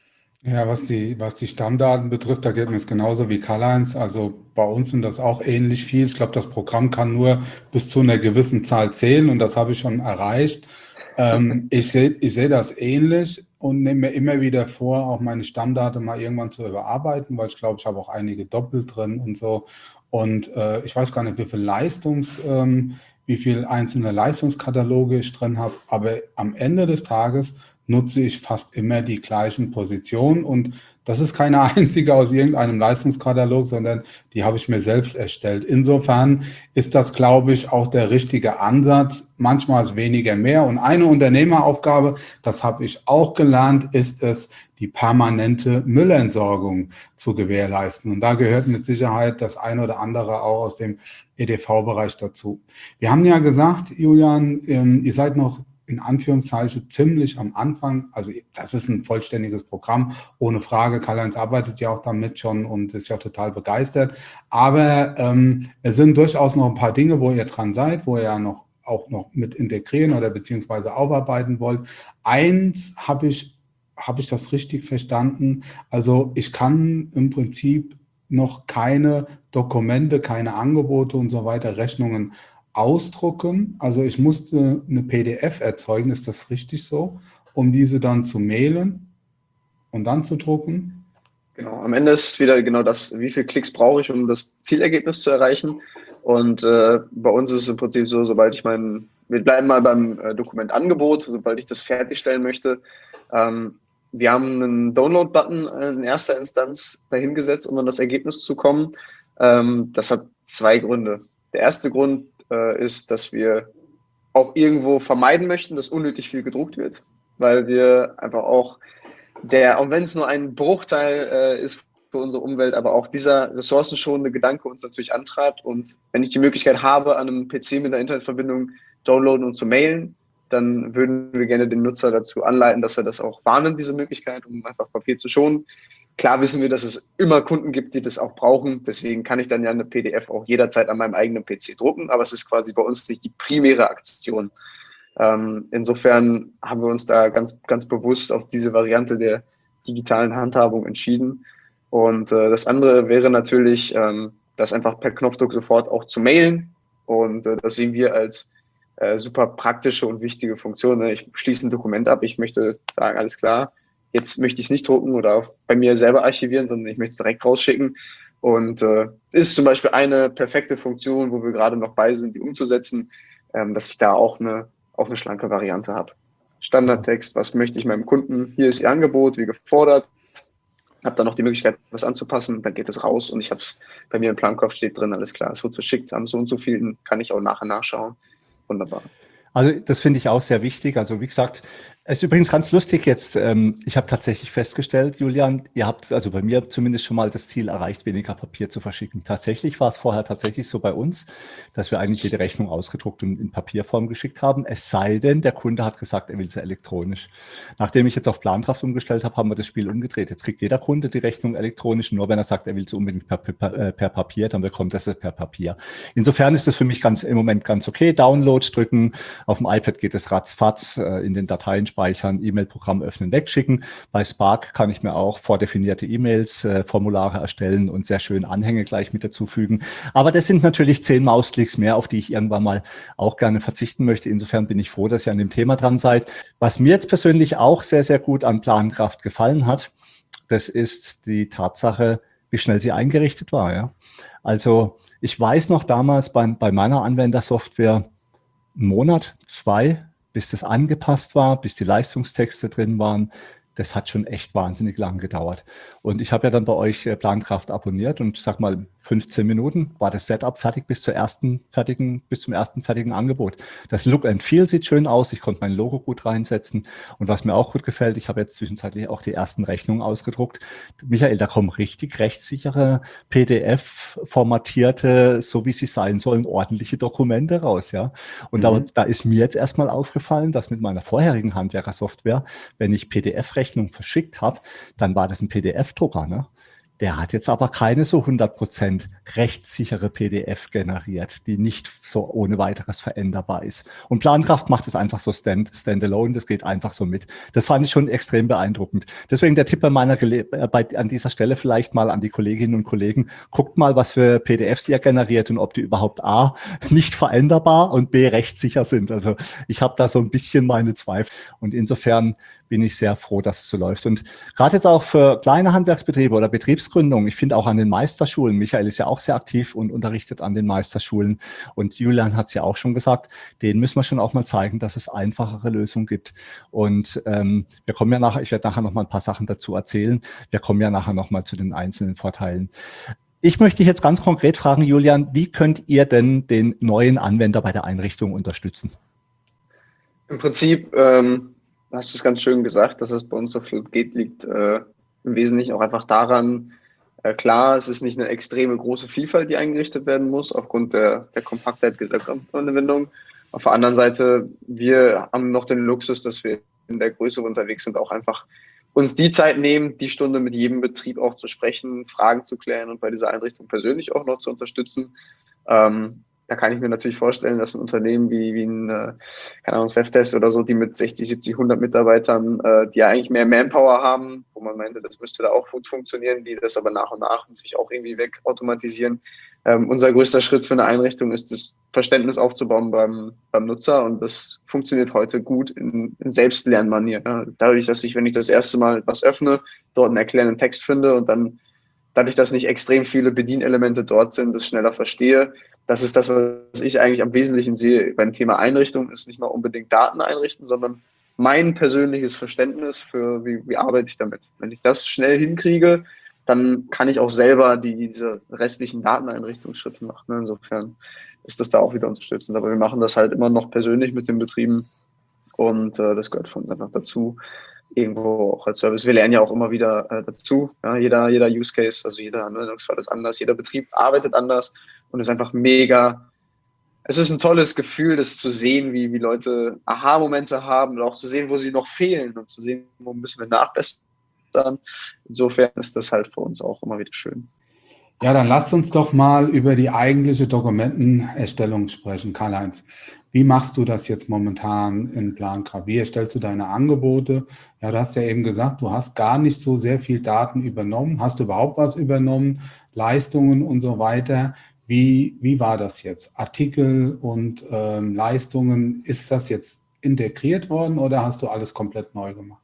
Ja, was die, was die Stammdaten betrifft, da geht mir es genauso wie Karl-Heinz. Also bei uns sind das auch ähnlich viel. Ich glaube, das Programm kann nur bis zu einer gewissen Zahl zählen und das habe ich schon erreicht. Ähm, ich sehe ich sehe das ähnlich und nehme mir immer wieder vor, auch meine Stammdaten mal irgendwann zu überarbeiten, weil ich glaube, ich habe auch einige doppelt drin und so. Und äh, ich weiß gar nicht, wie viel Leistungs, ähm, wie viel einzelne Leistungskataloge ich drin habe, aber am Ende des Tages nutze ich fast immer die gleichen Positionen und das ist keine einzige aus irgendeinem Leistungskatalog, sondern die habe ich mir selbst erstellt. Insofern ist das, glaube ich, auch der richtige Ansatz. Manchmal ist weniger mehr. Und eine Unternehmeraufgabe, das habe ich auch gelernt, ist es, die permanente Müllentsorgung zu gewährleisten. Und da gehört mit Sicherheit das eine oder andere auch aus dem E D V-Bereich dazu. Wir haben ja gesagt, Julian, ihr seid noch in Anführungszeichen ziemlich am Anfang, also das ist ein vollständiges Programm, ohne Frage. Karl-Heinz arbeitet ja auch damit schon und ist ja total begeistert. Aber ähm, es sind durchaus noch ein paar Dinge, wo ihr dran seid, wo ihr ja noch auch noch mit integrieren oder beziehungsweise aufarbeiten wollt. Eins habe ich, habe ich das richtig verstanden? Also ich kann im Prinzip noch keine Dokumente, keine Angebote und so weiter, Rechnungen ausdrucken. Also ich musste eine P D F erzeugen, ist das richtig so, um diese dann zu mailen und dann zu drucken? Genau, am Ende ist wieder genau das, wie viele Klicks brauche ich, um das Zielergebnis zu erreichen. Und äh, bei uns ist es im Prinzip so, sobald ich mein, wir bleiben mal beim äh, Dokumentangebot, sobald ich das fertigstellen möchte. Ähm, wir haben einen Download-Button in erster Instanz dahingesetzt, um an das Ergebnis zu kommen. Ähm, das hat zwei Gründe. Der erste Grund ist, dass wir auch irgendwo vermeiden möchten, dass unnötig viel gedruckt wird, weil wir einfach auch der, auch wenn es nur ein Bruchteil äh, ist für unsere Umwelt, aber auch dieser ressourcenschonende Gedanke uns natürlich antreibt. Und wenn ich die Möglichkeit habe, an einem P C mit einer Internetverbindung downloaden und zu mailen, dann würden wir gerne den Nutzer dazu anleiten, dass er das auch wahrnimmt, diese Möglichkeit, um einfach Papier zu schonen. Klar wissen wir, dass es immer Kunden gibt, die das auch brauchen. Deswegen kann ich dann ja eine P D F auch jederzeit an meinem eigenen P C drucken. Aber es ist quasi bei uns nicht die primäre Aktion. Ähm, insofern haben wir uns da ganz, ganz bewusst auf diese Variante der digitalen Handhabung entschieden. Und äh, das andere wäre natürlich, ähm, das einfach per Knopfdruck sofort auch zu mailen. Und äh, das sehen wir als äh, super praktische und wichtige Funktion. Ne? Ich schließe ein Dokument ab, ich möchte sagen, alles klar, jetzt möchte ich es nicht drucken oder auch bei mir selber archivieren, sondern ich möchte es direkt rausschicken. Und äh, ist zum Beispiel eine perfekte Funktion, wo wir gerade noch bei sind, die umzusetzen, ähm, dass ich da auch eine, auch eine schlanke Variante habe. Standardtext, was möchte ich meinem Kunden? Hier ist Ihr Angebot, wie gefordert. Habe dann noch die Möglichkeit, was anzupassen, dann geht es raus und ich habe es bei mir im Plancraft steht drin, alles klar, es wird verschickt, am so und so vielen kann ich auch nachher nachschauen. Wunderbar. Also das finde ich auch sehr wichtig. Also wie gesagt, es ist übrigens ganz lustig jetzt. Ähm, ich habe tatsächlich festgestellt, Julian, ihr habt also bei mir zumindest schon mal das Ziel erreicht, weniger Papier zu verschicken. Tatsächlich war es vorher tatsächlich so bei uns, dass wir eigentlich jede Rechnung ausgedruckt und in Papierform geschickt haben. Es sei denn, der Kunde hat gesagt, er will sie elektronisch. Nachdem ich jetzt auf Plankraft umgestellt habe, haben wir das Spiel umgedreht. Jetzt kriegt jeder Kunde die Rechnung elektronisch. Nur wenn er sagt, er will sie unbedingt per, per, per Papier, dann bekommt er sie per Papier. Insofern ist das für mich ganz im Moment ganz okay. Download drücken. Auf dem iPad geht es ratzfatz, äh, in den Dateien speichern, E-Mail-Programm öffnen, wegschicken. Bei Spark kann ich mir auch vordefinierte E-Mails, äh, Formulare erstellen und sehr schön Anhänge gleich mit dazufügen. Aber das sind natürlich zehn Mausklicks mehr, auf die ich irgendwann mal auch gerne verzichten möchte. Insofern bin ich froh, dass ihr an dem Thema dran seid. Was mir jetzt persönlich auch sehr, sehr gut an Plankraft gefallen hat, das ist die Tatsache, wie schnell sie eingerichtet war. Ja? Also ich weiß noch damals bei, bei meiner Anwendersoftware, einen Monat, zwei, bis das angepasst war, bis die Leistungstexte drin waren. Das hat schon echt wahnsinnig lang gedauert. Und ich habe ja dann bei euch Plankraft abonniert und sag mal, fünfzehn Minuten war das Setup fertig bis zur ersten fertigen, bis zum ersten fertigen Angebot. Das Look and Feel sieht schön aus. Ich konnte mein Logo gut reinsetzen. Und was mir auch gut gefällt, ich habe jetzt zwischenzeitlich auch die ersten Rechnungen ausgedruckt. Michael, da kommen richtig rechtssichere, P D F-formatierte, so wie sie sein sollen, ordentliche Dokumente raus, ja. Und mhm. da, da ist mir jetzt erstmal aufgefallen, dass mit meiner vorherigen Handwerkersoftware, wenn ich P D F-Rechnung verschickt habe, dann war das ein P D F-Drucker, ne? Der hat jetzt aber keine so hundert Prozent rechtssichere P D F generiert, die nicht so ohne weiteres veränderbar ist. Und Plankraft macht es einfach so stand, standalone, das geht einfach so mit. Das fand ich schon extrem beeindruckend. Deswegen der Tipp bei meiner bei, an dieser Stelle vielleicht mal an die Kolleginnen und Kollegen, guckt mal, was für P D Fs ihr generiert und ob die überhaupt A, nicht veränderbar und B, rechtssicher sind. Also ich habe da so ein bisschen meine Zweifel und insofern bin ich sehr froh, dass es so läuft. Und gerade jetzt auch für kleine Handwerksbetriebe oder Betriebsgründung, ich finde auch an den Meisterschulen, Michael ist ja auch sehr aktiv und unterrichtet an den Meisterschulen und Julian hat es ja auch schon gesagt, denen müssen wir schon auch mal zeigen, dass es einfachere Lösungen gibt. Und ähm, wir kommen ja nachher, ich werde nachher noch mal ein paar Sachen dazu erzählen, wir kommen ja nachher noch mal zu den einzelnen Vorteilen. Ich möchte dich jetzt ganz konkret fragen, Julian, wie könnt ihr denn den neuen Anwender bei der Einrichtung unterstützen? Im Prinzip ähm hast du es ganz schön gesagt, dass es bei uns so viel geht, liegt äh, im Wesentlichen auch einfach daran, äh, klar, es ist nicht eine extreme große Vielfalt, die eingerichtet werden muss, aufgrund der, der Kompaktheit dieser Anwendung. Auf der anderen Seite, wir haben noch den Luxus, dass wir in der Größe unterwegs sind, auch einfach uns die Zeit nehmen, die Stunde mit jedem Betrieb auch zu sprechen, Fragen zu klären und bei dieser Einrichtung persönlich auch noch zu unterstützen. Ähm, Da kann ich mir natürlich vorstellen, dass ein Unternehmen wie, wie ein, äh, keine Ahnung, Safdesk oder so, die mit sechzig, siebzig, hundert Mitarbeitern, äh, die ja eigentlich mehr Manpower haben, wo man meinte, das müsste da auch gut funktionieren, die das aber nach und nach natürlich auch irgendwie wegautomatisieren. Ähm, unser größter Schritt für eine Einrichtung ist, das Verständnis aufzubauen beim, beim Nutzer und das funktioniert heute gut in, in Selbstlernmanier. Ja. Dadurch, dass ich, wenn ich das erste Mal was öffne, dort einen erklärenden Text finde und dann dadurch, dass nicht extrem viele Bedienelemente dort sind, das schneller verstehe. Das ist das, was ich eigentlich am Wesentlichen sehe beim Thema Einrichtung, ist nicht mal unbedingt Daten einrichten, sondern mein persönliches Verständnis für, wie, wie arbeite ich damit. Wenn ich das schnell hinkriege, dann kann ich auch selber die, diese restlichen Dateneinrichtungsschritte machen. Insofern ist das da auch wieder unterstützend. Aber wir machen das halt immer noch persönlich mit den Betrieben und äh, das gehört für uns einfach dazu. Irgendwo auch als Service. Wir lernen ja auch immer wieder äh, dazu. Ja, jeder, jeder Use Case, also jeder Anwendungsfall ist anders, jeder Betrieb arbeitet anders und ist einfach mega. Es ist ein tolles Gefühl, das zu sehen, wie, wie Leute Aha-Momente haben und auch zu sehen, wo sie noch fehlen und zu sehen, wo müssen wir nachbessern. Insofern ist das halt für uns auch immer wieder schön. Ja, dann lasst uns doch mal über die eigentliche Dokumentenerstellung sprechen, Karl-Heinz. Wie machst du das jetzt momentan in PlanCraft? Wie erstellst du deine Angebote? Ja, du hast ja eben gesagt, du hast gar nicht so sehr viel Daten übernommen. Hast du überhaupt was übernommen? Leistungen und so weiter. Wie, wie war das jetzt? Artikel und ähm, Leistungen, ist das jetzt integriert worden oder hast du alles komplett neu gemacht?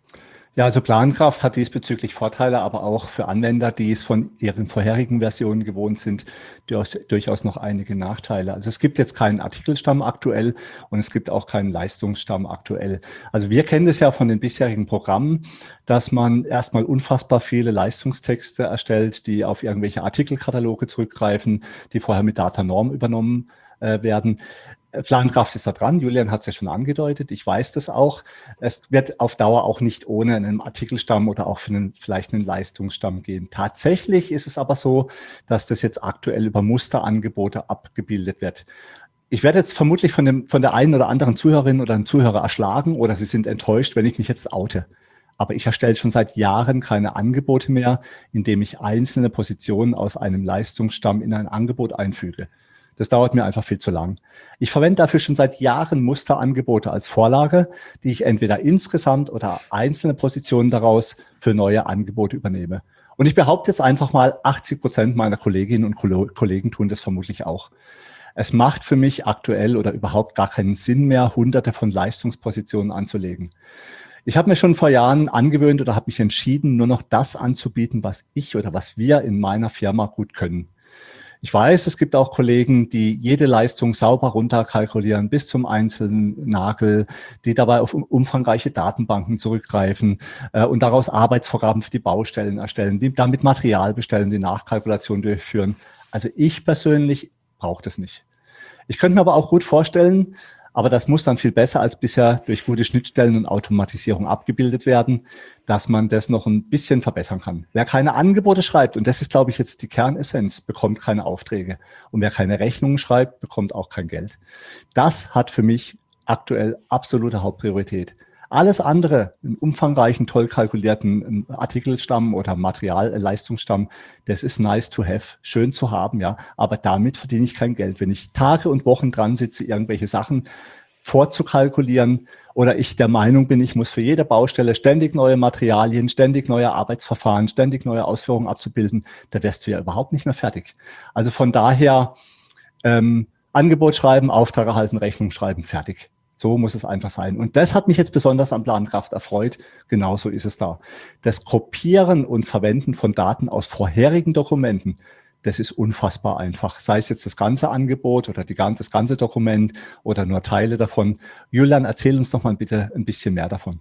Ja, also PlanCraft hat diesbezüglich Vorteile, aber auch für Anwender, die es von ihren vorherigen Versionen gewohnt sind, durch, durchaus noch einige Nachteile. Also es gibt jetzt keinen Artikelstamm aktuell und es gibt auch keinen Leistungsstamm aktuell. Also wir kennen das ja von den bisherigen Programmen, dass man erstmal unfassbar viele Leistungstexte erstellt, die auf irgendwelche Artikelkataloge zurückgreifen, die vorher mit Datanorm übernommen äh, werden. PlanCraft ist da dran, Julian hat es ja schon angedeutet, ich weiß das auch. Es wird auf Dauer auch nicht ohne einen Artikelstamm oder auch für einen, vielleicht einen Leistungsstamm gehen. Tatsächlich ist es aber so, dass das jetzt aktuell über Musterangebote abgebildet wird. Ich werde jetzt vermutlich von, dem, von der einen oder anderen Zuhörerin oder einem Zuhörer erschlagen oder sie sind enttäuscht, wenn ich mich jetzt oute. Aber ich erstelle schon seit Jahren keine Angebote mehr, indem ich einzelne Positionen aus einem Leistungsstamm in ein Angebot einfüge. Das dauert mir einfach viel zu lang. Ich verwende dafür schon seit Jahren Musterangebote als Vorlage, die ich entweder insgesamt oder einzelne Positionen daraus für neue Angebote übernehme. Und ich behaupte jetzt einfach mal, achtzig Prozent meiner Kolleginnen und Kollegen tun das vermutlich auch. Es macht für mich aktuell oder überhaupt gar keinen Sinn mehr, hunderte von Leistungspositionen anzulegen. Ich habe mir schon vor Jahren angewöhnt oder habe mich entschieden, nur noch das anzubieten, was ich oder was wir in meiner Firma gut können. Ich weiß, es gibt auch Kollegen, die jede Leistung sauber runterkalkulieren bis zum einzelnen Nagel, die dabei auf umfangreiche Datenbanken zurückgreifen äh, und daraus Arbeitsvorgaben für die Baustellen erstellen, die damit Material bestellen, die Nachkalkulation durchführen. Also ich persönlich brauche das nicht. Ich könnte mir aber auch gut vorstellen, aber das muss dann viel besser als bisher durch gute Schnittstellen und Automatisierung abgebildet werden, dass man das noch ein bisschen verbessern kann. Wer keine Angebote schreibt, und das ist, glaube ich, jetzt die Kernessenz, bekommt keine Aufträge. Und wer keine Rechnungen schreibt, bekommt auch kein Geld. Das hat für mich aktuell absolute Hauptpriorität. Alles andere, einen umfangreichen, toll kalkulierten Artikelstamm oder Materialleistungsstamm, das ist nice to have, schön zu haben, ja. Aber damit verdiene ich kein Geld. Wenn ich Tage und Wochen dran sitze, irgendwelche Sachen vorzukalkulieren oder ich der Meinung bin, ich muss für jede Baustelle ständig neue Materialien, ständig neue Arbeitsverfahren, ständig neue Ausführungen abzubilden, da wärst du ja überhaupt nicht mehr fertig. Also von daher ähm, Angebot schreiben, Auftrag erhalten, Rechnung schreiben, fertig. So muss es einfach sein. Und das hat mich jetzt besonders an PlanCraft erfreut. Genauso ist es da. Das Kopieren und Verwenden von Daten aus vorherigen Dokumenten, das ist unfassbar einfach. Sei es jetzt das ganze Angebot oder die, das ganze Dokument oder nur Teile davon. Julian, erzähl uns doch mal bitte ein bisschen mehr davon.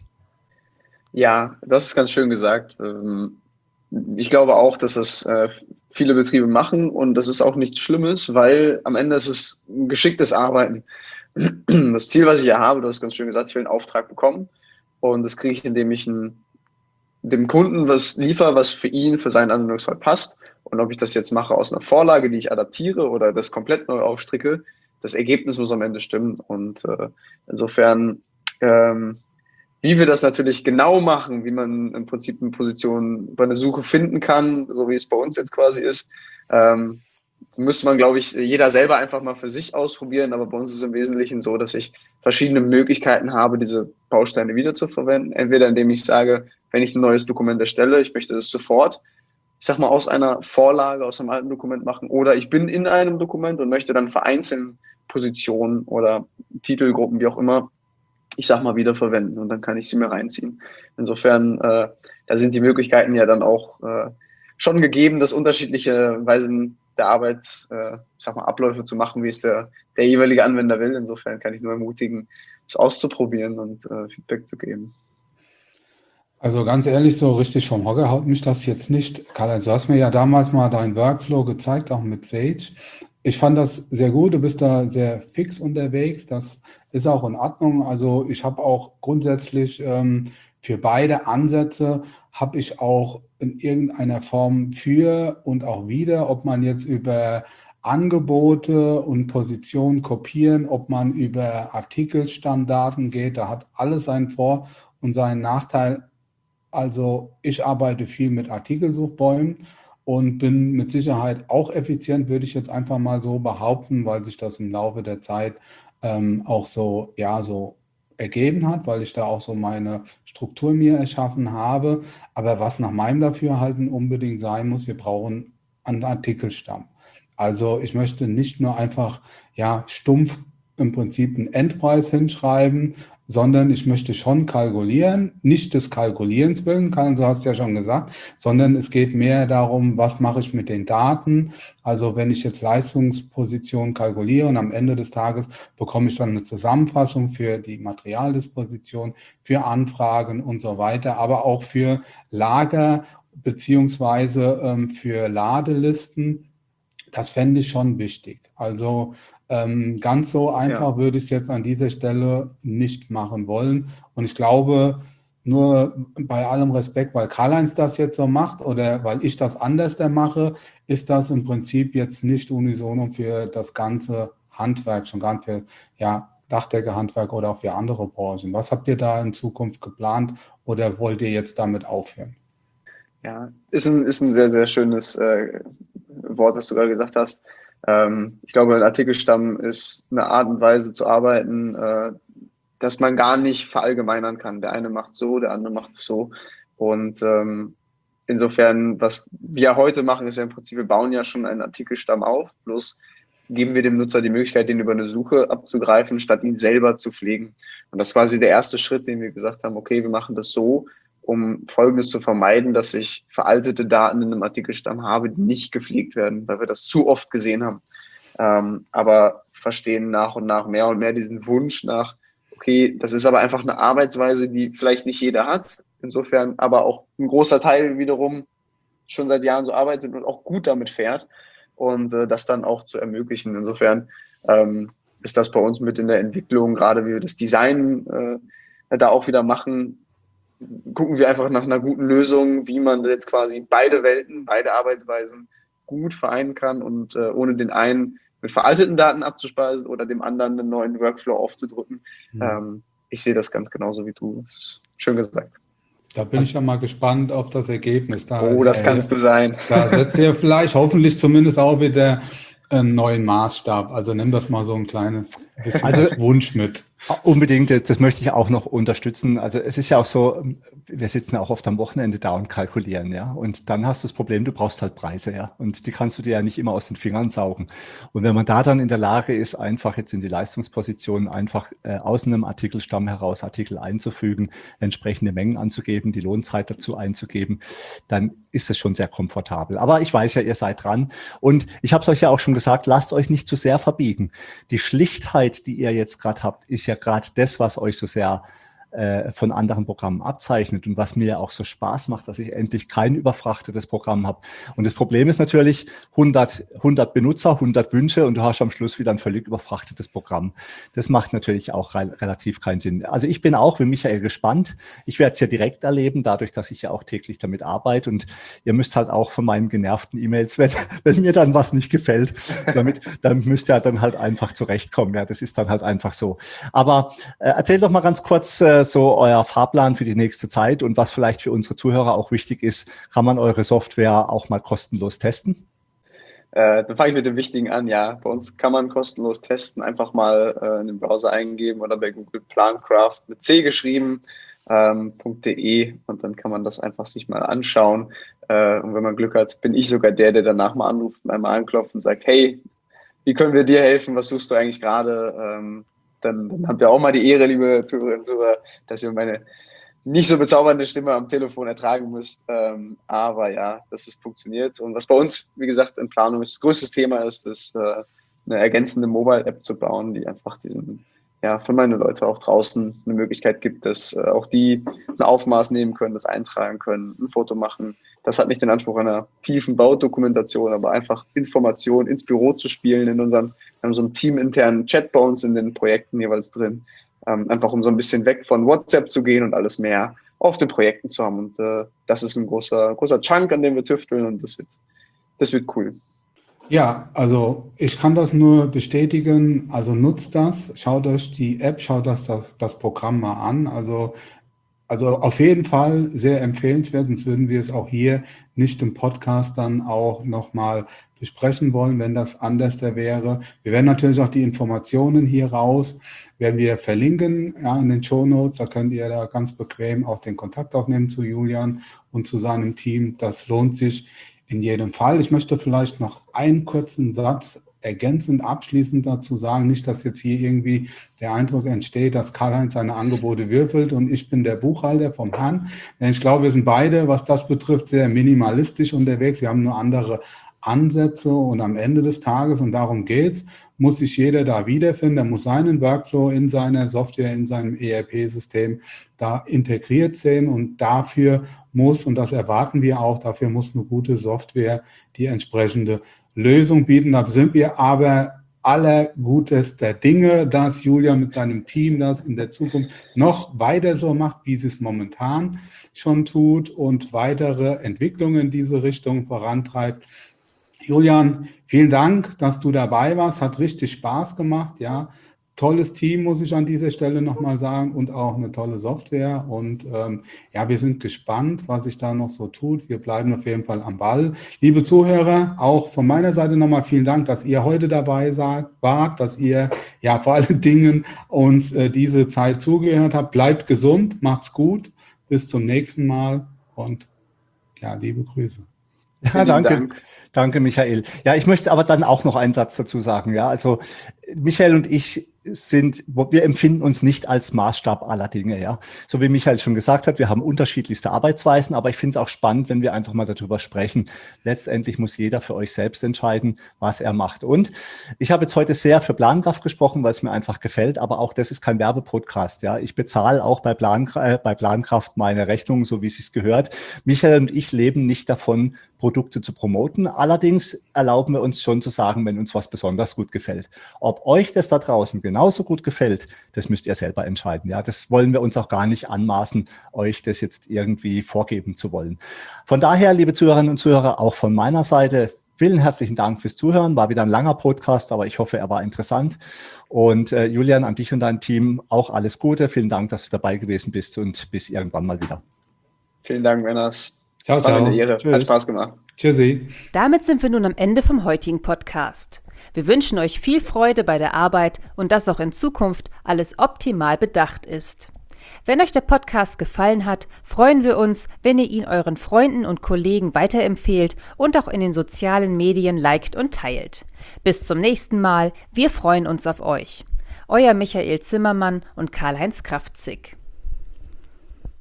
Ja, das ist ganz schön gesagt. Ich glaube auch, dass das viele Betriebe machen und das ist auch nichts Schlimmes, weil am Ende ist es ein geschicktes Arbeiten. Das Ziel, was ich ja habe, du hast ganz schön gesagt, ich will einen Auftrag bekommen und das kriege ich, indem ich einen, dem Kunden was liefere, was für ihn, für seinen Anwendungsfall passt. Und ob ich das jetzt mache aus einer Vorlage, die ich adaptiere oder das komplett neu aufstricke, das Ergebnis muss am Ende stimmen. Und äh, insofern, ähm, wie wir das natürlich genau machen, wie man im Prinzip eine Position bei einer Suche finden kann, so wie es bei uns jetzt quasi ist, ähm, müsste man, glaube ich, jeder selber einfach mal für sich ausprobieren. Aber bei uns ist es im Wesentlichen so, dass ich verschiedene Möglichkeiten habe, diese Bausteine wiederzuverwenden. Entweder indem ich sage, wenn ich ein neues Dokument erstelle, ich möchte das sofort, ich sag mal, aus einer Vorlage, aus einem alten Dokument machen. Oder ich bin in einem Dokument und möchte dann vereinzelt Positionen oder Titelgruppen, wie auch immer, ich sag mal, wiederverwenden. Und dann kann ich sie mir reinziehen. Insofern, äh, da sind die Möglichkeiten ja dann auch äh, schon gegeben, dass unterschiedliche Weisen der Arbeit, äh, ich sag mal, Abläufe zu machen, wie es der, der jeweilige Anwender will. Insofern kann ich nur ermutigen, es auszuprobieren und äh, Feedback zu geben. Also ganz ehrlich, so richtig vom Hocker haut mich das jetzt nicht. Karl-Heinz, du hast mir ja damals mal deinen Workflow gezeigt, auch mit Sage. Ich fand das sehr gut, du bist da sehr fix unterwegs, das ist auch in Ordnung. Also ich habe auch grundsätzlich ähm, für beide Ansätze habe ich auch in irgendeiner Form für und auch wieder, ob man jetzt über Angebote und Positionen kopieren, ob man über Artikelstammdaten geht, da hat alles seinen Vor- und seinen Nachteil. Also ich arbeite viel mit Artikelsuchbäumen und bin mit Sicherheit auch effizient, würde ich jetzt einfach mal so behaupten, weil sich das im Laufe der Zeit ähm, auch so, ja, so ergeben hat, weil ich da auch so meine Struktur mir erschaffen habe. Aber was nach meinem Dafürhalten unbedingt sein muss, wir brauchen einen Artikelstamm. Also ich möchte nicht nur einfach, ja, stumpf im Prinzip einen Endpreis hinschreiben, sondern ich möchte schon kalkulieren, nicht des Kalkulierens willen, du hast ja schon gesagt, sondern es geht mehr darum, was mache ich mit den Daten. Also wenn ich jetzt Leistungsposition kalkuliere und am Ende des Tages bekomme ich dann eine Zusammenfassung für die Materialdisposition, für Anfragen und so weiter, aber auch für Lager beziehungsweise ähm, für Ladelisten. Das fände ich schon wichtig. Also ähm, ganz so einfach Ja. würde ich es jetzt an dieser Stelle nicht machen wollen. Und ich glaube, nur bei allem Respekt, weil Karl-Heinz das jetzt so macht oder weil ich das anders da mache, ist das im Prinzip jetzt nicht unisono für das ganze Handwerk, schon gar nicht für ja, Dachdeckerhandwerk oder auch für andere Branchen. Was habt ihr da in Zukunft geplant oder wollt ihr jetzt damit aufhören? Ja, ist ein, ist ein sehr, sehr schönes äh, Wort, was du gerade gesagt hast. Ähm, ich glaube, ein Artikelstamm ist eine Art und Weise zu arbeiten, äh, dass man gar nicht verallgemeinern kann. Der eine macht so, der andere macht es so. Und ähm, insofern, was wir heute machen, ist ja im Prinzip, wir bauen ja schon einen Artikelstamm auf, bloß geben wir dem Nutzer die Möglichkeit, den über eine Suche abzugreifen, statt ihn selber zu pflegen. Und das ist quasi der erste Schritt, den wir gesagt haben, okay, wir machen das so, um Folgendes zu vermeiden, dass ich veraltete Daten in einem Artikelstamm habe, die nicht gepflegt werden, weil wir das zu oft gesehen haben. Ähm, aber verstehen nach und nach mehr und mehr diesen Wunsch nach, okay, das ist aber einfach eine Arbeitsweise, die vielleicht nicht jeder hat. Insofern aber auch ein großer Teil wiederum schon seit Jahren so arbeitet und auch gut damit fährt und äh, das dann auch zu ermöglichen. Insofern ähm, ist das bei uns mit in der Entwicklung, gerade wie wir das Design äh, da auch wieder machen, gucken wir einfach nach einer guten Lösung, wie man jetzt quasi beide Welten, beide Arbeitsweisen gut vereinen kann und äh, ohne den einen mit veralteten Daten abzuspeisen oder dem anderen einen neuen Workflow aufzudrücken. Mhm. Ähm, ich sehe das ganz genauso wie du. Das ist schön gesagt. Da bin ich ja mal gespannt auf das Ergebnis. Da oh, das kannst du sein. Da setzt ihr vielleicht hoffentlich zumindest auch wieder einen neuen Maßstab. Also nimm das mal so ein kleines bisschen also, als Wunsch mit. Unbedingt, das möchte ich auch noch unterstützen. Also es ist ja auch so, wir sitzen auch oft am Wochenende da und kalkulieren, ja. Und dann hast du das Problem, du brauchst halt Preise, ja. Und die kannst du dir ja nicht immer aus den Fingern saugen. Und wenn man da dann in der Lage ist, einfach jetzt in die Leistungspositionen einfach äh, aus einem Artikelstamm heraus Artikel einzufügen, entsprechende Mengen anzugeben, die Lohnzeit dazu einzugeben, dann ist es schon sehr komfortabel. Aber ich weiß ja, ihr seid dran. Und ich habe es euch ja auch schon gesagt, lasst euch nicht zu sehr verbiegen. Die Schlichtheit, die ihr jetzt gerade habt, ist ja gerade das, was euch so sehr äh, von anderen Programmen abzeichnet und was mir ja auch so Spaß macht, dass ich endlich kein überfrachtetes Programm habe. Und das Problem ist natürlich hundert, hundert Benutzer, hundert Wünsche und du hast am Schluss wieder ein völlig überfrachtetes Programm. Das macht natürlich auch re- relativ keinen Sinn. Also ich bin auch wie Michael gespannt. Ich werde es ja direkt erleben, dadurch, dass ich ja auch täglich damit arbeite und ihr müsst halt auch von meinen genervten E-Mails, wenn, wenn mir dann was nicht gefällt, damit, dann müsst ihr dann halt einfach zurechtkommen. Ja, das ist dann halt einfach so. Aber äh, erzählt doch mal ganz kurz äh, so euer Fahrplan für die nächste Zeit und was vielleicht für unsere Zuhörer auch wichtig ist, kann man eure Software auch mal kostenlos testen? Äh, dann fange ich mit dem Wichtigen an, ja. Bei uns kann man kostenlos testen, einfach mal äh, in den Browser eingeben oder bei Google Plancraft mit C geschrieben, ähm, .de und dann kann man das einfach sich mal anschauen. Äh, und wenn man Glück hat, bin ich sogar der, der danach mal anruft und einmal anklopft und sagt, hey, wie können wir dir helfen? Was suchst du eigentlich gerade? Ähm, Dann, dann habt ihr auch mal die Ehre, liebe Zuhörerinnen und Zuhörer, dass ihr meine nicht so bezaubernde Stimme am Telefon ertragen müsst. Ähm, aber ja, dass es funktioniert. Und was bei uns, wie gesagt, in Planung ist, das größte Thema ist, ist äh, eine ergänzende Mobile-App zu bauen, die einfach diesen, ja, für meine Leute auch draußen eine Möglichkeit gibt, dass äh, auch die ein Aufmaß nehmen können, das eintragen können, ein Foto machen. Das hat nicht den Anspruch einer tiefen Baudokumentation, aber einfach Informationen ins Büro zu spielen in unseren, wir haben so einen teaminternen Chat bei uns in den Projekten jeweils drin, ähm, einfach um so ein bisschen weg von WhatsApp zu gehen und alles mehr auf den Projekten zu haben. Und äh, das ist ein großer, großer Chunk, an dem wir tüfteln und das wird, das wird cool. Ja, also ich kann das nur bestätigen. Also nutzt das, schaut euch die App, schaut das, das, das Programm mal an. Also Also auf jeden Fall sehr empfehlenswert, sonst würden wir es auch hier nicht im Podcast dann auch nochmal besprechen wollen, wenn das anders wäre. Wir werden natürlich auch die Informationen hier raus, werden wir verlinken, ja, in den Shownotes. Da könnt ihr da ganz bequem auch den Kontakt aufnehmen zu Julian und zu seinem Team. Das lohnt sich in jedem Fall. Ich möchte vielleicht noch einen kurzen Satz ergänzend abschließend dazu sagen, nicht, dass jetzt hier irgendwie der Eindruck entsteht, dass Karl-Heinz seine Angebote würfelt und ich bin der Buchhalter vom Herrn. Denn ich glaube, wir sind beide, was das betrifft, sehr minimalistisch unterwegs. Wir haben nur andere Ansätze und am Ende des Tages, und darum geht's, muss sich jeder da wiederfinden, der muss seinen Workflow in seiner Software, in seinem E R P-System da integriert sehen und dafür muss, und das erwarten wir auch, dafür muss eine gute Software die entsprechende Lösung bieten. Da sind wir aber allergutester Dinge, dass Julian mit seinem Team das in der Zukunft noch weiter so macht, wie sie es momentan schon tut und weitere Entwicklungen in diese Richtung vorantreibt. Julian, vielen Dank, dass du dabei warst. Hat richtig Spaß gemacht, ja. Tolles Team, muss ich an dieser Stelle nochmal sagen, und auch eine tolle Software. Und ähm, ja, wir sind gespannt, was sich da noch so tut. Wir bleiben auf jeden Fall am Ball. Liebe Zuhörer, auch von meiner Seite nochmal vielen Dank, dass ihr heute dabei seid, wart, dass ihr ja vor allen Dingen uns äh, diese Zeit zugehört habt. Bleibt gesund, macht's gut, bis zum nächsten Mal und ja, liebe Grüße. Ja, danke. Dank. Danke, Michael. Ja, ich möchte aber dann auch noch einen Satz dazu sagen. Ja, also Michael und ich sind, wir empfinden uns nicht als Maßstab aller Dinge. Ja, so wie Michael schon gesagt hat, wir haben unterschiedlichste Arbeitsweisen, aber ich finde es auch spannend, wenn wir einfach mal darüber sprechen. Letztendlich muss jeder für euch selbst entscheiden, was er macht. Und ich habe jetzt heute sehr für Plankraft gesprochen, weil es mir einfach gefällt, aber auch das ist kein Werbepodcast. Ja, ich bezahle auch bei, Plan, äh, bei Plankraft meine Rechnung, so wie es sich gehört. Michael und ich leben nicht davon, Produkte zu promoten. Allerdings erlauben wir uns schon zu sagen, wenn uns was besonders gut gefällt. Ob euch das da draußen genauso gut gefällt, das müsst ihr selber entscheiden. Ja, das wollen wir uns auch gar nicht anmaßen, euch das jetzt irgendwie vorgeben zu wollen. Von daher, liebe Zuhörerinnen und Zuhörer, auch von meiner Seite vielen herzlichen Dank fürs Zuhören. War wieder ein langer Podcast, aber ich hoffe, er war interessant. Und äh, Julian, an dich und dein Team auch alles Gute. Vielen Dank, dass du dabei gewesen bist und bis irgendwann mal wieder. Vielen Dank, Männers. Ciao, ciao. War eine Ehre. Hat Spaß gemacht. Tschüssi. Damit sind wir nun am Ende vom heutigen Podcast. Wir wünschen euch viel Freude bei der Arbeit und dass auch in Zukunft alles optimal bedacht ist. Wenn euch der Podcast gefallen hat, freuen wir uns, wenn ihr ihn euren Freunden und Kollegen weiterempfehlt und auch in den sozialen Medien liked und teilt. Bis zum nächsten Mal, wir freuen uns auf euch. Euer Michael Zimmermann und Karl-Heinz Kraftzig.